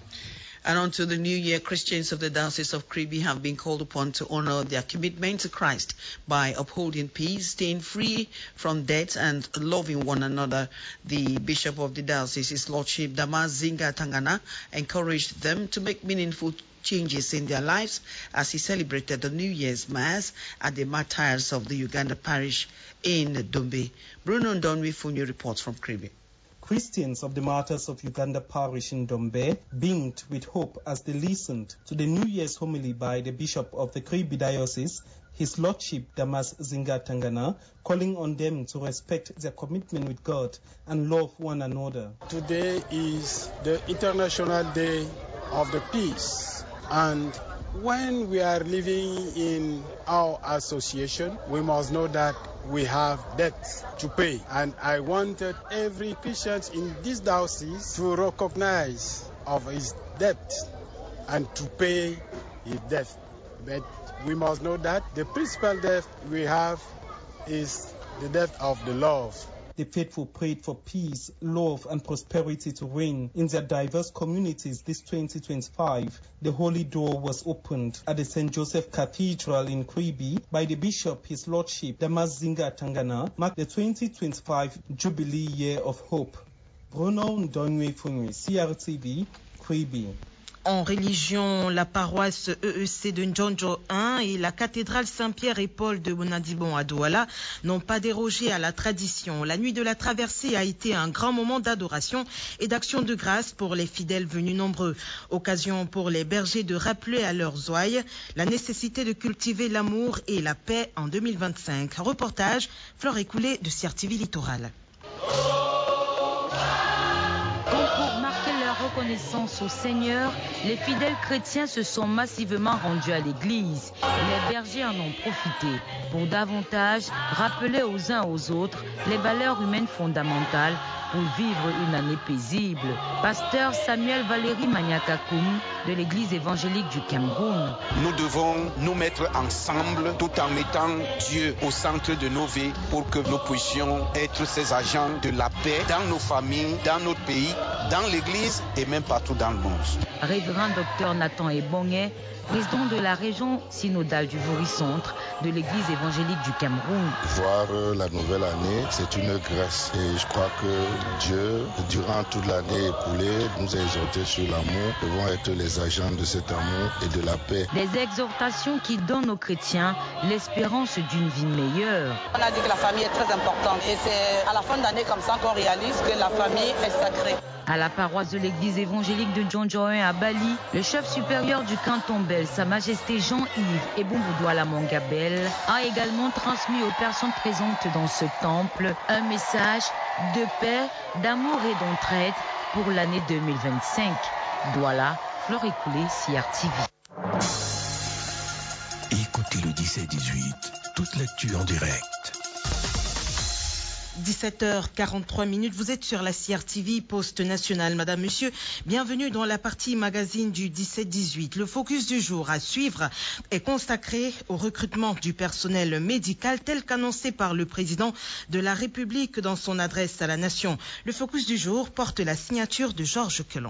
And on to the new year, Christians of the Diocese of Kribi have been called upon to honor their commitment to Christ by upholding peace, staying free from debt, and loving one another. The Bishop of the Diocese, His Lordship Damas Zinga Tangana, encouraged them to make meaningful changes in their lives as he celebrated the New Year's Mass at the Martyrs of the Uganda Parish in Dombe. Bruno Ndonwi Funyo reports from Kribi. Christians of the Martyrs of Uganda Parish in Dombe beamed with hope as they listened to the New Year's homily by the Bishop of the Kribi Diocese, His Lordship Damas Zinga Tangana, calling on them to respect their commitment with God and love one another. Today is the International Day of the Peace, and when we are living in our association, we must know that we have debts to pay. And I wanted every Christian in this diocese to recognize of his debt and to pay his debt. But we must know that the principal debt we have is the debt of the love. The faithful prayed for peace, love and prosperity to reign in their diverse communities this twenty twenty-five. The Holy Door was opened at the Saint Joseph Cathedral in Kribi by the Bishop, His Lordship Damas Zinga Tangana, marked the twenty twenty-five Jubilee Year of Hope. Bruno Ndongwe Funwe, C R T V, Kribi. En religion, la paroisse E E C de Ndjonjo un et la cathédrale Saint-Pierre et Paul de Bonadibon à Douala n'ont pas dérogé à la tradition. La nuit de la traversée a été un grand moment d'adoration et d'action de grâce pour les fidèles venus nombreux. Occasion pour les bergers de rappeler à leurs ouailles la nécessité de cultiver l'amour et la paix en deux mille vingt-cinq. Reportage, Flore Écoulé de C R T V Littoral. Reconnaissance au Seigneur, les fidèles chrétiens se sont massivement rendus à l'église. Les bergers en ont profité pour davantage rappeler aux uns aux autres les valeurs humaines fondamentales pour vivre une année paisible. Pasteur Samuel Valéry Maniakakoum de l'église évangélique du Cameroun. Nous devons nous mettre ensemble tout en mettant Dieu au centre de nos vies pour que nous puissions être ces agents de la paix dans nos familles, dans notre pays, dans l'église et même partout dans le monde. Révérend docteur Nathan Ebonge, président de la région synodale du Vaury-Centre de l'église évangélique du Cameroun. Voir la nouvelle année, c'est une grâce. Et je crois que Dieu, durant toute l'année écoulée, nous a exhortés sur l'amour. Nous devons être les agents de cet amour et de la paix. Des exhortations qui donnent aux chrétiens l'espérance d'une vie meilleure. On a dit que la famille est très importante et c'est à la fin d'année comme ça qu'on réalise que la famille est sacrée. À la paroisse de l'église évangélique de Ndjonjo un à Bali, le chef supérieur du canton Bel, Sa Majesté Jean-Yves Ebomboudoula Mangabel, a également transmis aux personnes présentes dans ce temple un message de paix, d'amour et d'entraide pour l'année deux mille vingt-cinq. Douala, Flore Écoulé, C R T V. Écoutez le dix-sept dix-huit, toute l'actu en direct. dix-sept heures quarante-trois minutes, vous êtes sur la C R T V Poste Nationale. Madame, Monsieur, bienvenue dans la partie magazine du dix-sept dix-huit. Le focus du jour à suivre est consacré au recrutement du personnel médical tel qu'annoncé par le président de la République dans son adresse à la nation. Le focus du jour porte la signature de Georges Quelon.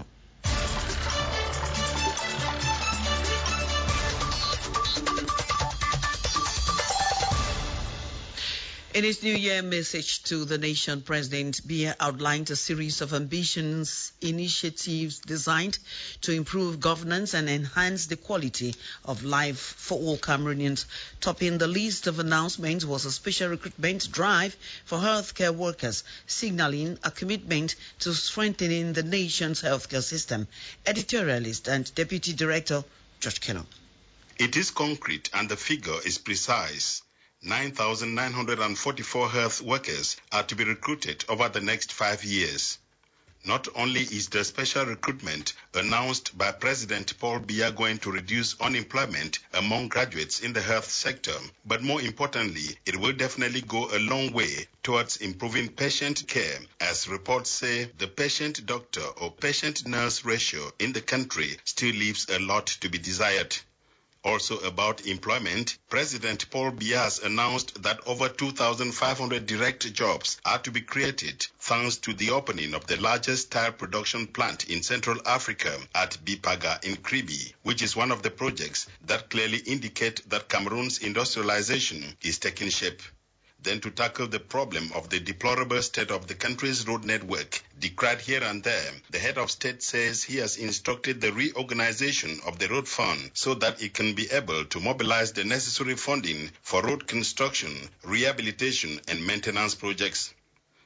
In his New Year message to the nation, President Biya outlined a series of ambitious initiatives designed to improve governance and enhance the quality of life for all Cameroonians. Topping the list of announcements was a special recruitment drive for healthcare workers, signaling a commitment to strengthening the nation's healthcare system. Editorialist and Deputy Director George Kellogg. It is concrete and the figure is precise. nine thousand nine hundred forty-four health workers are to be recruited over the next five years. Not only is the special recruitment announced by President Paul Biya going to reduce unemployment among graduates in the health sector, but more importantly, it will definitely go a long way towards improving patient care, as reports say the patient-doctor or patient-nurse ratio in the country still leaves a lot to be desired. Also about employment, President Paul Biya has announced that over two thousand five hundred direct jobs are to be created thanks to the opening of the largest tire production plant in Central Africa at Bipaga in Kribi, which is one of the projects that clearly indicate that Cameroon's industrialization is taking shape. Then to tackle the problem of the deplorable state of the country's road network, decried here and there, the head of state says he has instructed the reorganization of the road fund so that it can be able to mobilize the necessary funding for road construction, rehabilitation, and maintenance projects.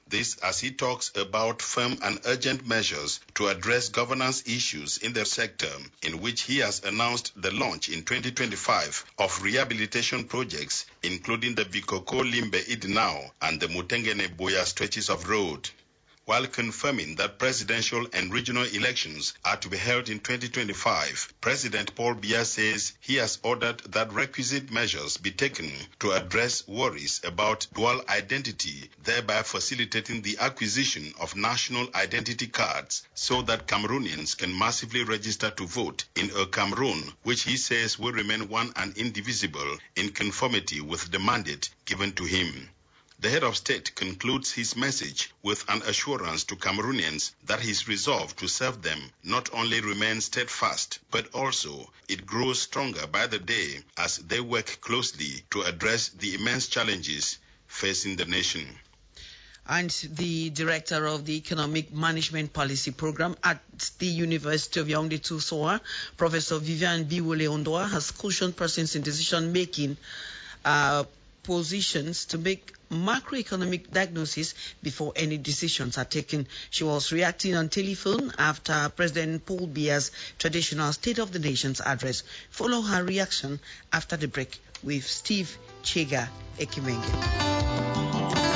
This as he talks about firm and urgent measures to address governance issues in the sector, in which he has announced the launch in twenty twenty-five of rehabilitation projects, including the Bikoko Limbe Idinao and the Mutengene Boya stretches of road. While confirming that presidential and regional elections are to be held in twenty twenty-five, President Paul Biya says he has ordered that requisite measures be taken to address worries about dual identity, thereby facilitating the acquisition of national identity cards so that Cameroonians can massively register to vote in a Cameroon which he says will remain one and indivisible in conformity with the mandate given to him. The head of state concludes his message with an assurance to Cameroonians that his resolve to serve them not only remains steadfast, but also it grows stronger by the day as they work closely to address the immense challenges facing the nation. And the director of the Economic Management Policy Program at the University of Yaoundé Toussoa, Professor Vivian Biwole-Ondoa, has cautioned persons in decision-making uh, positions to make macroeconomic diagnosis before any decisions are taken. She was reacting on telephone after President Paul Biya's traditional State of the Nation's address. Follow her reaction after the break with Steve Chega Ekimenge.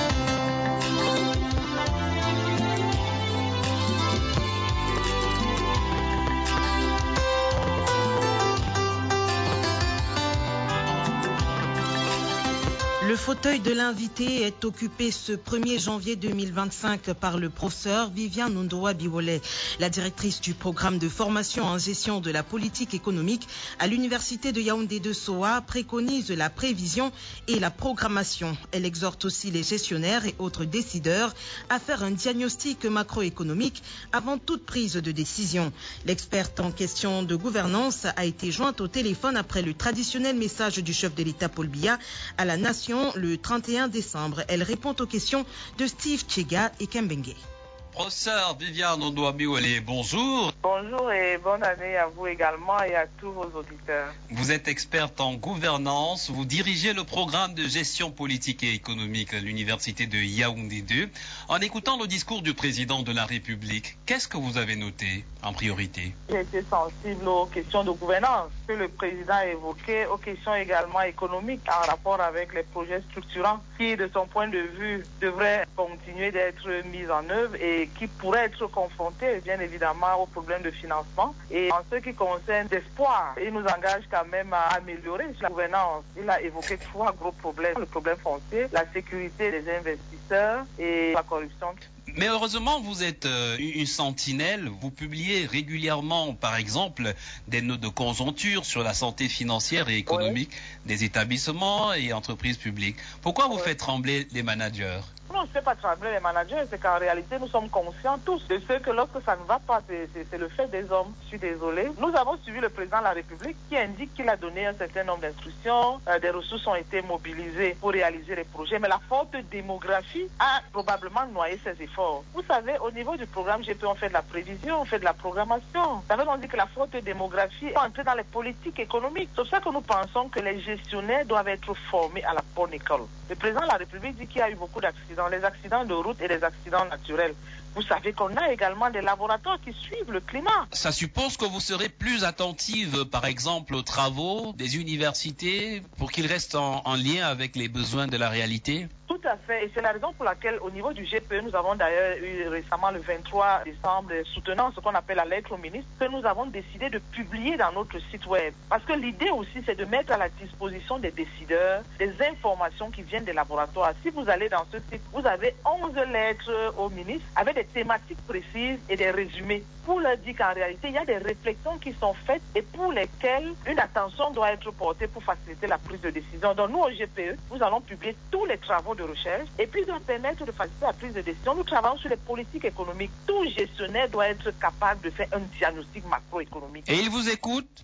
Le fauteuil de l'invité est occupé ce premier janvier deux mille vingt-cinq par le professeur Vivian Ondoa Biwole, la directrice du programme de formation en gestion de la politique économique à l'université de Yaoundé de Soa, préconise la prévision et la programmation. Elle exhorte aussi les gestionnaires et autres décideurs à faire un diagnostic macroéconomique avant toute prise de décision. L'experte en question de gouvernance a été jointe au téléphone après le traditionnel message du chef de l'État Paul Biya à la nation le trente et un décembre. Elle répond aux questions de Steve Chega et Kembengue. Professeur Vivian Ondoa Biwole, bonjour. Bonjour et bonne année à vous également et à tous vos auditeurs. Vous êtes experte en gouvernance, vous dirigez le programme de gestion politique et économique à l'université de Yaoundé deux. En écoutant le discours du président de la République, qu'est-ce que vous avez noté en priorité? J'ai été sensible aux questions de gouvernance que le président a évoquées, aux questions également économiques en rapport avec les projets structurants qui, de son point de vue, devraient continuer d'être mis en œuvre et qui pourraient être confrontés, bien évidemment, aux problèmes de financement. Et en ce qui concerne l'espoir, il nous engage quand même à améliorer la gouvernance. Il a évoqué trois gros problèmes. Le problème foncier, la sécurité des investisseurs et la corruption. Mais heureusement, vous êtes euh, une sentinelle. Vous publiez régulièrement, par exemple, des notes de conjoncture sur la santé financière et économique oui. des établissements et entreprises publiques. Pourquoi vous oui. faites trembler les managers? Non, je ne fais pas trembler les managers, c'est qu'en réalité, nous sommes conscients tous de ce que lorsque ça ne va pas, c'est le fait des hommes. Je suis désolé. Nous avons suivi le président de la République qui indique qu'il a donné un certain nombre d'instructions, euh, des ressources ont été mobilisées pour réaliser les projets, mais la forte démographie a probablement noyé ces efforts. Vous savez, au niveau du programme G P, on fait de la prévision, on fait de la programmation. Ça veut dire que la forte démographie est entrée dans les politiques économiques. C'est pour ça que nous pensons que les gestionnaires doivent être formés à la bonne école. Le président de la République dit qu'il y a eu beaucoup d'accidents, les accidents de route et les accidents naturels. Vous savez qu'on a également des laboratoires qui suivent le climat. Ça suppose que vous serez plus attentive, par exemple, aux travaux des universités pour qu'ils restent en, en lien avec les besoins de la réalité? Tout à fait. Et c'est la raison pour laquelle, au niveau du G P E, nous avons d'ailleurs eu récemment, le vingt-trois décembre, soutenant ce qu'on appelle la lettre au ministre, que nous avons décidé de publier dans notre site web. Parce que l'idée aussi, c'est de mettre à la disposition des décideurs des informations qui viennent des laboratoires. Si vous allez dans ce site, vous avez onze lettres au ministre avec des thématiques précises et des résumés pour leur dire qu'en réalité, il y a des réflexions qui sont faites et pour lesquelles une attention doit être portée pour faciliter la prise de décision. Donc nous, au G P E, nous allons publier tous les travaux de recherche et puis doit permettre de faciliter la prise de décision. Nous travaillons sur les politiques économiques. Tout gestionnaire doit être capable de faire un diagnostic macroéconomique. Et il vous écoute?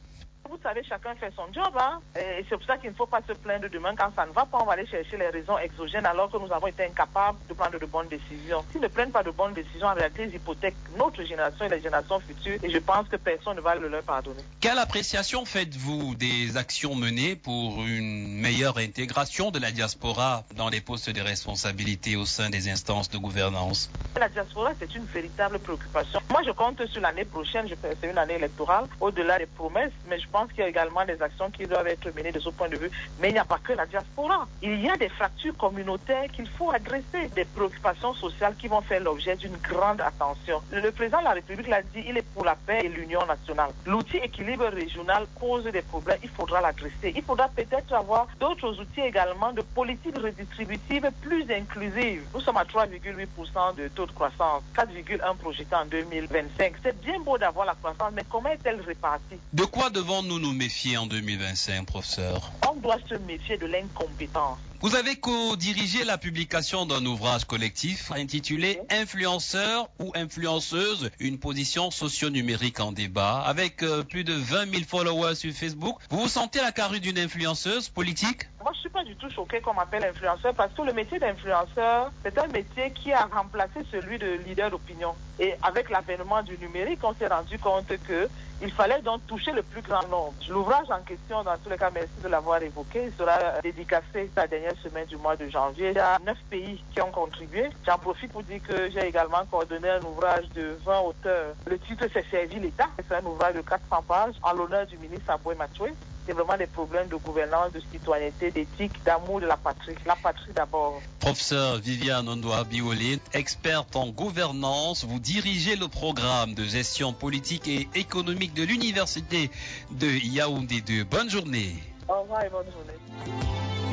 Vous savez, chacun fait son job, hein. Et c'est pour ça qu'il ne faut pas se plaindre demain quand ça ne va pas. On va aller chercher les raisons exogènes alors que nous avons été incapables de prendre de bonnes décisions. S'ils ne prennent pas de bonnes décisions, en réalité, ils hypothèquent notre génération et les générations futures. Et je pense que personne ne va le leur pardonner. Quelle appréciation faites-vous des actions menées pour une meilleure intégration de la diaspora dans les postes de responsabilité au sein des instances de gouvernance? La diaspora, c'est une véritable préoccupation. Moi, je compte sur l'année prochaine. C'est une année électorale, au-delà des promesses, mais je pense qu'il y a également des actions qui doivent être menées de ce point de vue. Mais il n'y a pas que la diaspora. Il y a des fractures communautaires qu'il faut adresser, des préoccupations sociales qui vont faire l'objet d'une grande attention. Le président de la République l'a dit, il est pour la paix et l'union nationale. L'outil équilibre régional pose des problèmes, il faudra l'adresser. Il faudra peut-être avoir d'autres outils également de politique redistributive plus inclusive. Nous sommes à trois virgule huit pour cent de taux de croissance, quatre virgule un projeté en deux mille vingt-cinq. C'est bien beau d'avoir la croissance, mais comment est-elle répartie? De quoi devons-nous nous méfier en deux mille vingt-cinq, professeur? On doit se méfier de l'incompétence. Vous avez co-dirigé la publication d'un ouvrage collectif intitulé « Influenceurs ou influenceuses, une position socio-numérique en débat » avec euh, plus de vingt mille followers sur Facebook. Vous vous sentez la carrure d'une influenceuse politique? Moi, je ne suis pas du tout choquée qu'on m'appelle influenceur parce que le métier d'influenceur, c'est un métier qui a remplacé celui de leader d'opinion. Et avec l'avènement du numérique, on s'est rendu compte que il fallait donc toucher le plus grand nombre. L'ouvrage en question, dans tous les cas, merci de l'avoir évoqué, il sera dédicacé la dernière semaine du mois de janvier. Il y a neuf pays qui ont contribué. J'en profite pour dire que j'ai également coordonné un ouvrage de vingt auteurs. Le titre, c'est « Servir l'État ». C'est un ouvrage de quatre cents pages en l'honneur du ministre Aboué Matoué. C'est vraiment des problèmes de gouvernance, de citoyenneté, d'éthique, d'amour de la patrie. La patrie d'abord. Professeur Viviane Ondoa Biolé, experte en gouvernance, vous dirigez le programme de gestion politique et économique de l'Université de Yaoundé deux. Bonne journée. Au revoir et bonne journée.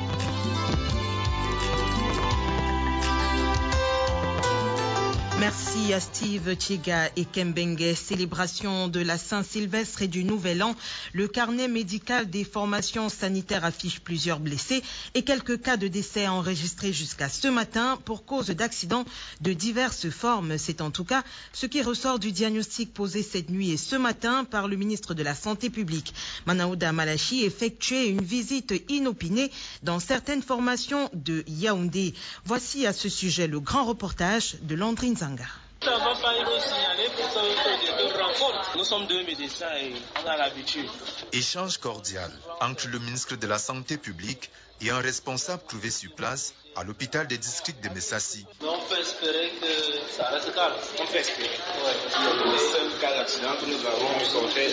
Merci à Steve Tchega et Kembenge. Célébration de la Saint-Sylvestre et du Nouvel An. Le carnet médical des formations sanitaires affiche plusieurs blessés et quelques cas de décès enregistrés jusqu'à ce matin pour cause d'accidents de diverses formes. C'est en tout cas ce qui ressort du diagnostic posé cette nuit et ce matin par le ministre de la Santé publique. Manaouda Malachi effectuait une visite inopinée dans certaines formations de Yaoundé. Voici à ce sujet le grand reportage de Landrine Zanga. Ça va pas être signalé pour que rencontre. Nous sommes deux médecins et on a l'habitude. Échange cordial entre le ministre de la Santé publique et un responsable trouvé sur place à l'hôpital des districts de Messassi. On peut espérer que ça reste calme. On peut espérer. Ouais. Le seul cas d'accident que nous avons sortait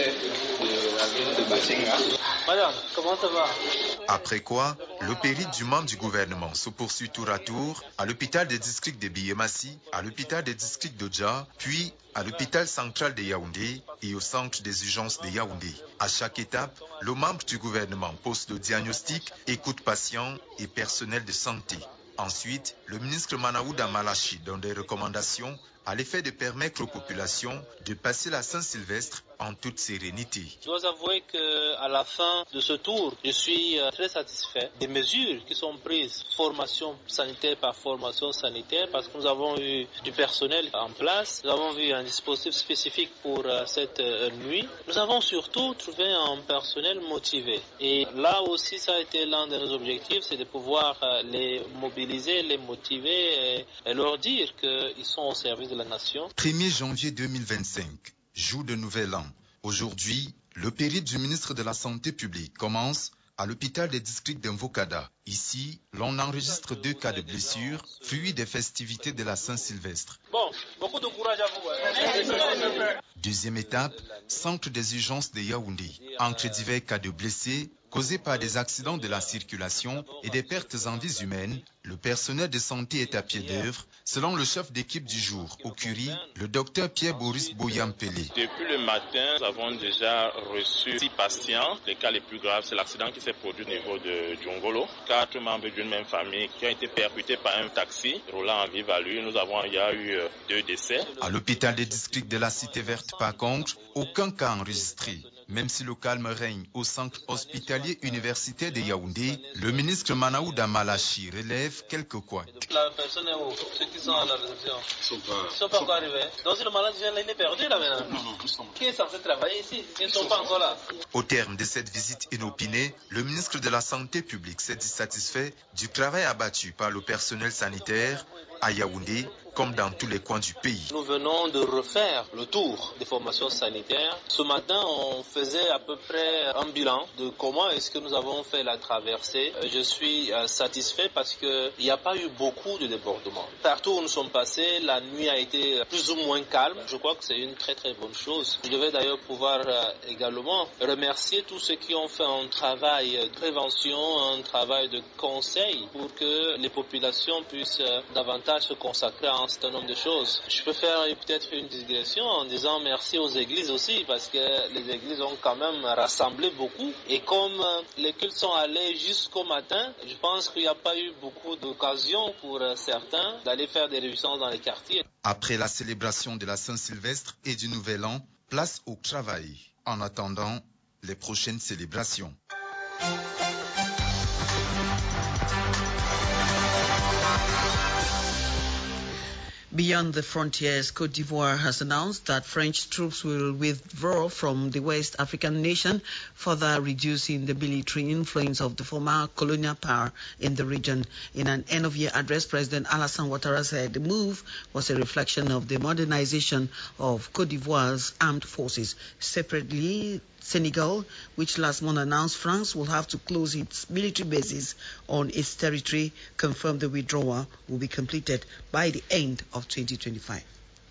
de la ville de Batinga. Madame, comment ça va? Après quoi, le périple du membre du gouvernement se poursuit tour à tour à l'hôpital des districts de Biémassi, à l'hôpital des districts d'Odja, puis à l'hôpital central de Yaoundé et au centre des urgences de Yaoundé. À chaque étape, le membre du gouvernement pose le diagnostic, écoute patients et personnel de santé. Ensuite, le ministre Manaouda Malachi donne des recommandations à l'effet de permettre aux populations de passer la Saint-Sylvestre en toute sérénité. Je dois avouer qu'à la fin de ce tour, je suis très satisfait des mesures qui sont prises, formation sanitaire par formation sanitaire, parce que nous avons eu du personnel en place, nous avons vu un dispositif spécifique pour cette nuit. Nous avons surtout trouvé un personnel motivé. Et là aussi, ça a été l'un de nos objectifs, c'est de pouvoir les mobiliser, les motiver et, et leur dire qu'ils sont au service de la nation. premier janvier deux mille vingt-cinq, jour de Nouvel An. Aujourd'hui, le périple du ministre de la Santé publique commence à l'hôpital des districts d'Invokada. Ici, l'on enregistre deux cas de blessures, fruits des festivités de la Saint-Sylvestre. Bon, beaucoup de courage à vous. Deuxième étape, centre des urgences de Yaoundé. Entre divers cas de blessés, causés par des accidents de la circulation et des pertes en vies humaines, le personnel de santé est à pied d'œuvre, selon le chef d'équipe du jour, au Curie, le docteur Pierre-Boris Boyampélé. Depuis le matin, nous avons déjà reçu six patients. Les cas les plus graves, c'est l'accident qui s'est produit au niveau de Djongolo. Quatre membres d'une même famille qui ont été percutés par un taxi roulant en vive allure. Nous avons, il y a eu deux décès. À l'hôpital des districts de la Cité Verte, par contre, aucun cas enregistré. Même si le calme règne au centre hospitalier universitaire de Yaoundé, le ministre Manaouda Malachi relève quelques couacs. La personne est où? Ceux qui sont à la réception Ils ne sont pas, sont pas encore arrivés. Donc si le malade vient là, il est perdu là maintenant. Non, non, ils sont... Qui est censé travailler ici? Ils ne sont pas encore là. Au terme de cette visite inopinée, le ministre de la Santé publique s'est dissatisfait du travail abattu par le personnel sanitaire à Yaoundé, comme dans tous les coins du pays. Nous venons de refaire le tour des formations sanitaires. Ce matin, on faisait à peu près un bilan de comment est-ce que nous avons fait la traversée. Je suis satisfait parce qu'il n'y a pas eu beaucoup de débordements. Partout où nous sommes passés, la nuit a été plus ou moins calme. Je crois que c'est une très très bonne chose. Je devais d'ailleurs pouvoir également remercier tous ceux qui ont fait un travail de prévention, un travail de conseil pour que les populations puissent davantage se consacrer à un certain nombre de choses. Je peux faire peut-être une digression en disant merci aux églises aussi, parce que les églises ont quand même rassemblé beaucoup. Et comme les cultes sont allés jusqu'au matin, je pense qu'il n'y a pas eu beaucoup d'occasions pour certains d'aller faire des réjouissances dans les quartiers. Après la célébration de la Saint-Sylvestre et du Nouvel An, place au travail, en attendant les prochaines célébrations. Beyond the frontiers, Côte d'Ivoire has announced that French troops will withdraw from the West African nation, further reducing the military influence of the former colonial power in the region. In an end-of-year address, President Alassane Ouattara said the move was a reflection of the modernization of Côte d'Ivoire's armed forces. Separately, Senegal, which last month announced France will have to close its military bases on its territory, confirmed the withdrawal will be completed by the end of twenty twenty-five.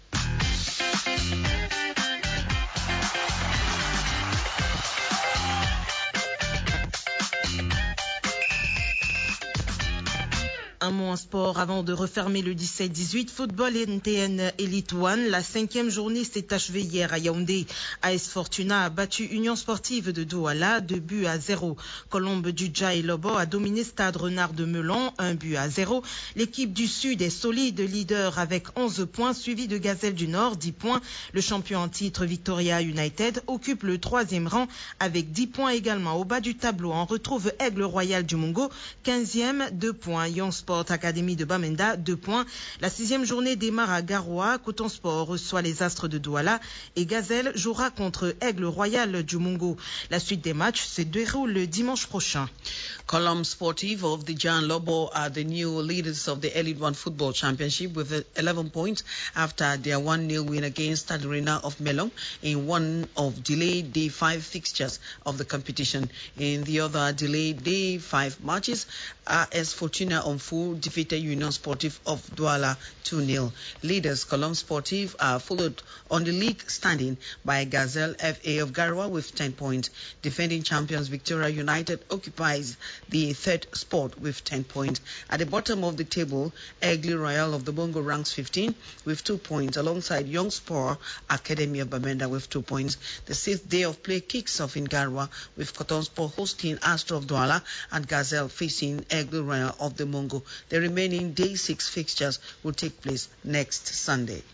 Un mot en sport avant de refermer le dix-sept dix-huit. Football N T N Elite One. La cinquième journée s'est achevée hier à Yaoundé. A S Fortuna a battu Union Sportive de Douala, deux buts à zéro. Colombe du Dja et Lobo a dominé Stade Renard de Melon, un but à zéro. L'équipe du Sud est solide, leader avec onze points, suivi de Gazelle du Nord, dix points. Le champion en titre Victoria United occupe le troisième rang avec dix points également. Au bas du tableau, on retrouve Aigle Royal du Mungo, quinzième, deux points. Young Sport Académie de Bamenda, deux points. La sixième journée démarre à Garoua. Coton Sport reçoit les Astres de Douala et Gazelle jouera contre Aigle Royal du Mungo. La suite des matchs se déroule le dimanche prochain. Column Sportive of the Jan Lobo are the new leaders of the Elite One Football Championship with eleven points after their one nil win against Stade Renard of Melon in one of delayed day five fixtures of the competition. In the other delayed day five matches, A S Fortuna Onfu defeated Union Sportive of Douala two nil. Leaders Column Sportive are followed on the league standing by Gazelle F A of Garoua with ten points. Defending champions Victoria United occupies the third spot with ten points. At the bottom of the table, Aigle Royal of the Bongo ranks fifteen with two points, alongside Young Sport Academy of Bamenda with two points. The sixth day of play kicks off in Garoua with Coton Sport hosting Astro of Douala and Gazelle facing Aigle Royal of the Bongo. The remaining day six fixtures will take place next Sunday.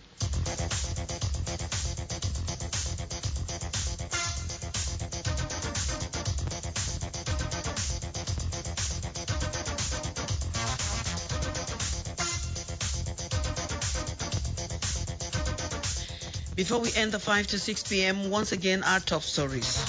Before we end the five to six p m, once again, our top stories.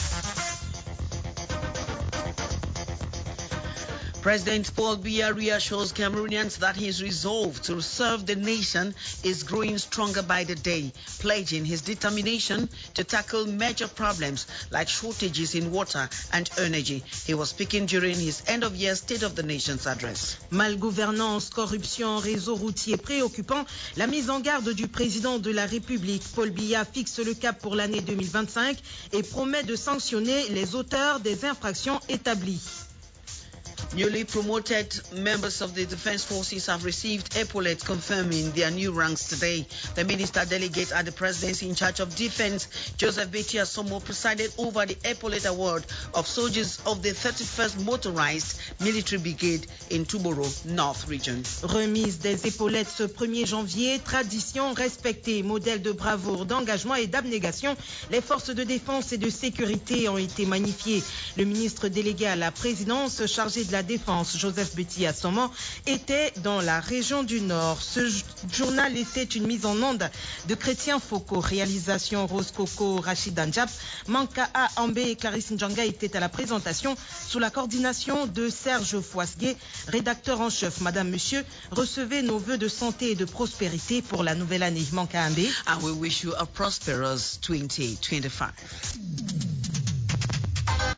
President Paul Biya reassures Cameroonians that his resolve to serve the nation is growing stronger by the day, pledging his determination to tackle major problems like shortages in water and energy. He was speaking during his end-of-year State of the Nation's address. Malgouvernance, corruption, réseau routier préoccupant, la mise en garde du président de la République, Paul Biya, fixe le cap pour l'année deux mille vingt-cinq et promet de sanctionner les auteurs des infractions établies. Newly promoted members of the Defense Forces have received epaulets confirming their new ranks today. The minister delegate at the presidency in charge of defense, Joseph Betty Asomo, presided over the epaulet award of soldiers of the thirty-first Motorized Military Brigade in Tuboro North Region. Remise des épaulettes ce premier janvier, tradition respectée, modèle de bravoure, d'engagement et d'abnégation. Les forces de défense et de sécurité ont été magnifiées. Le ministre délégué à la présidence chargé de la défense, Joseph Betty Asomo, était dans la région du Nord. Ce journal était une mise en onde de Chrétien Foucault. Réalisation Rose Coco, Rachid Anjap, Manka A. Ambé et Clarisse Ndjanga étaient à la présentation sous la coordination de Serge Foisguet, rédacteur en chef. Madame, Monsieur, recevez nos vœux de santé et de prospérité pour la nouvelle année. Manka Ambé. And we wish you a prosperous twenty twenty-five.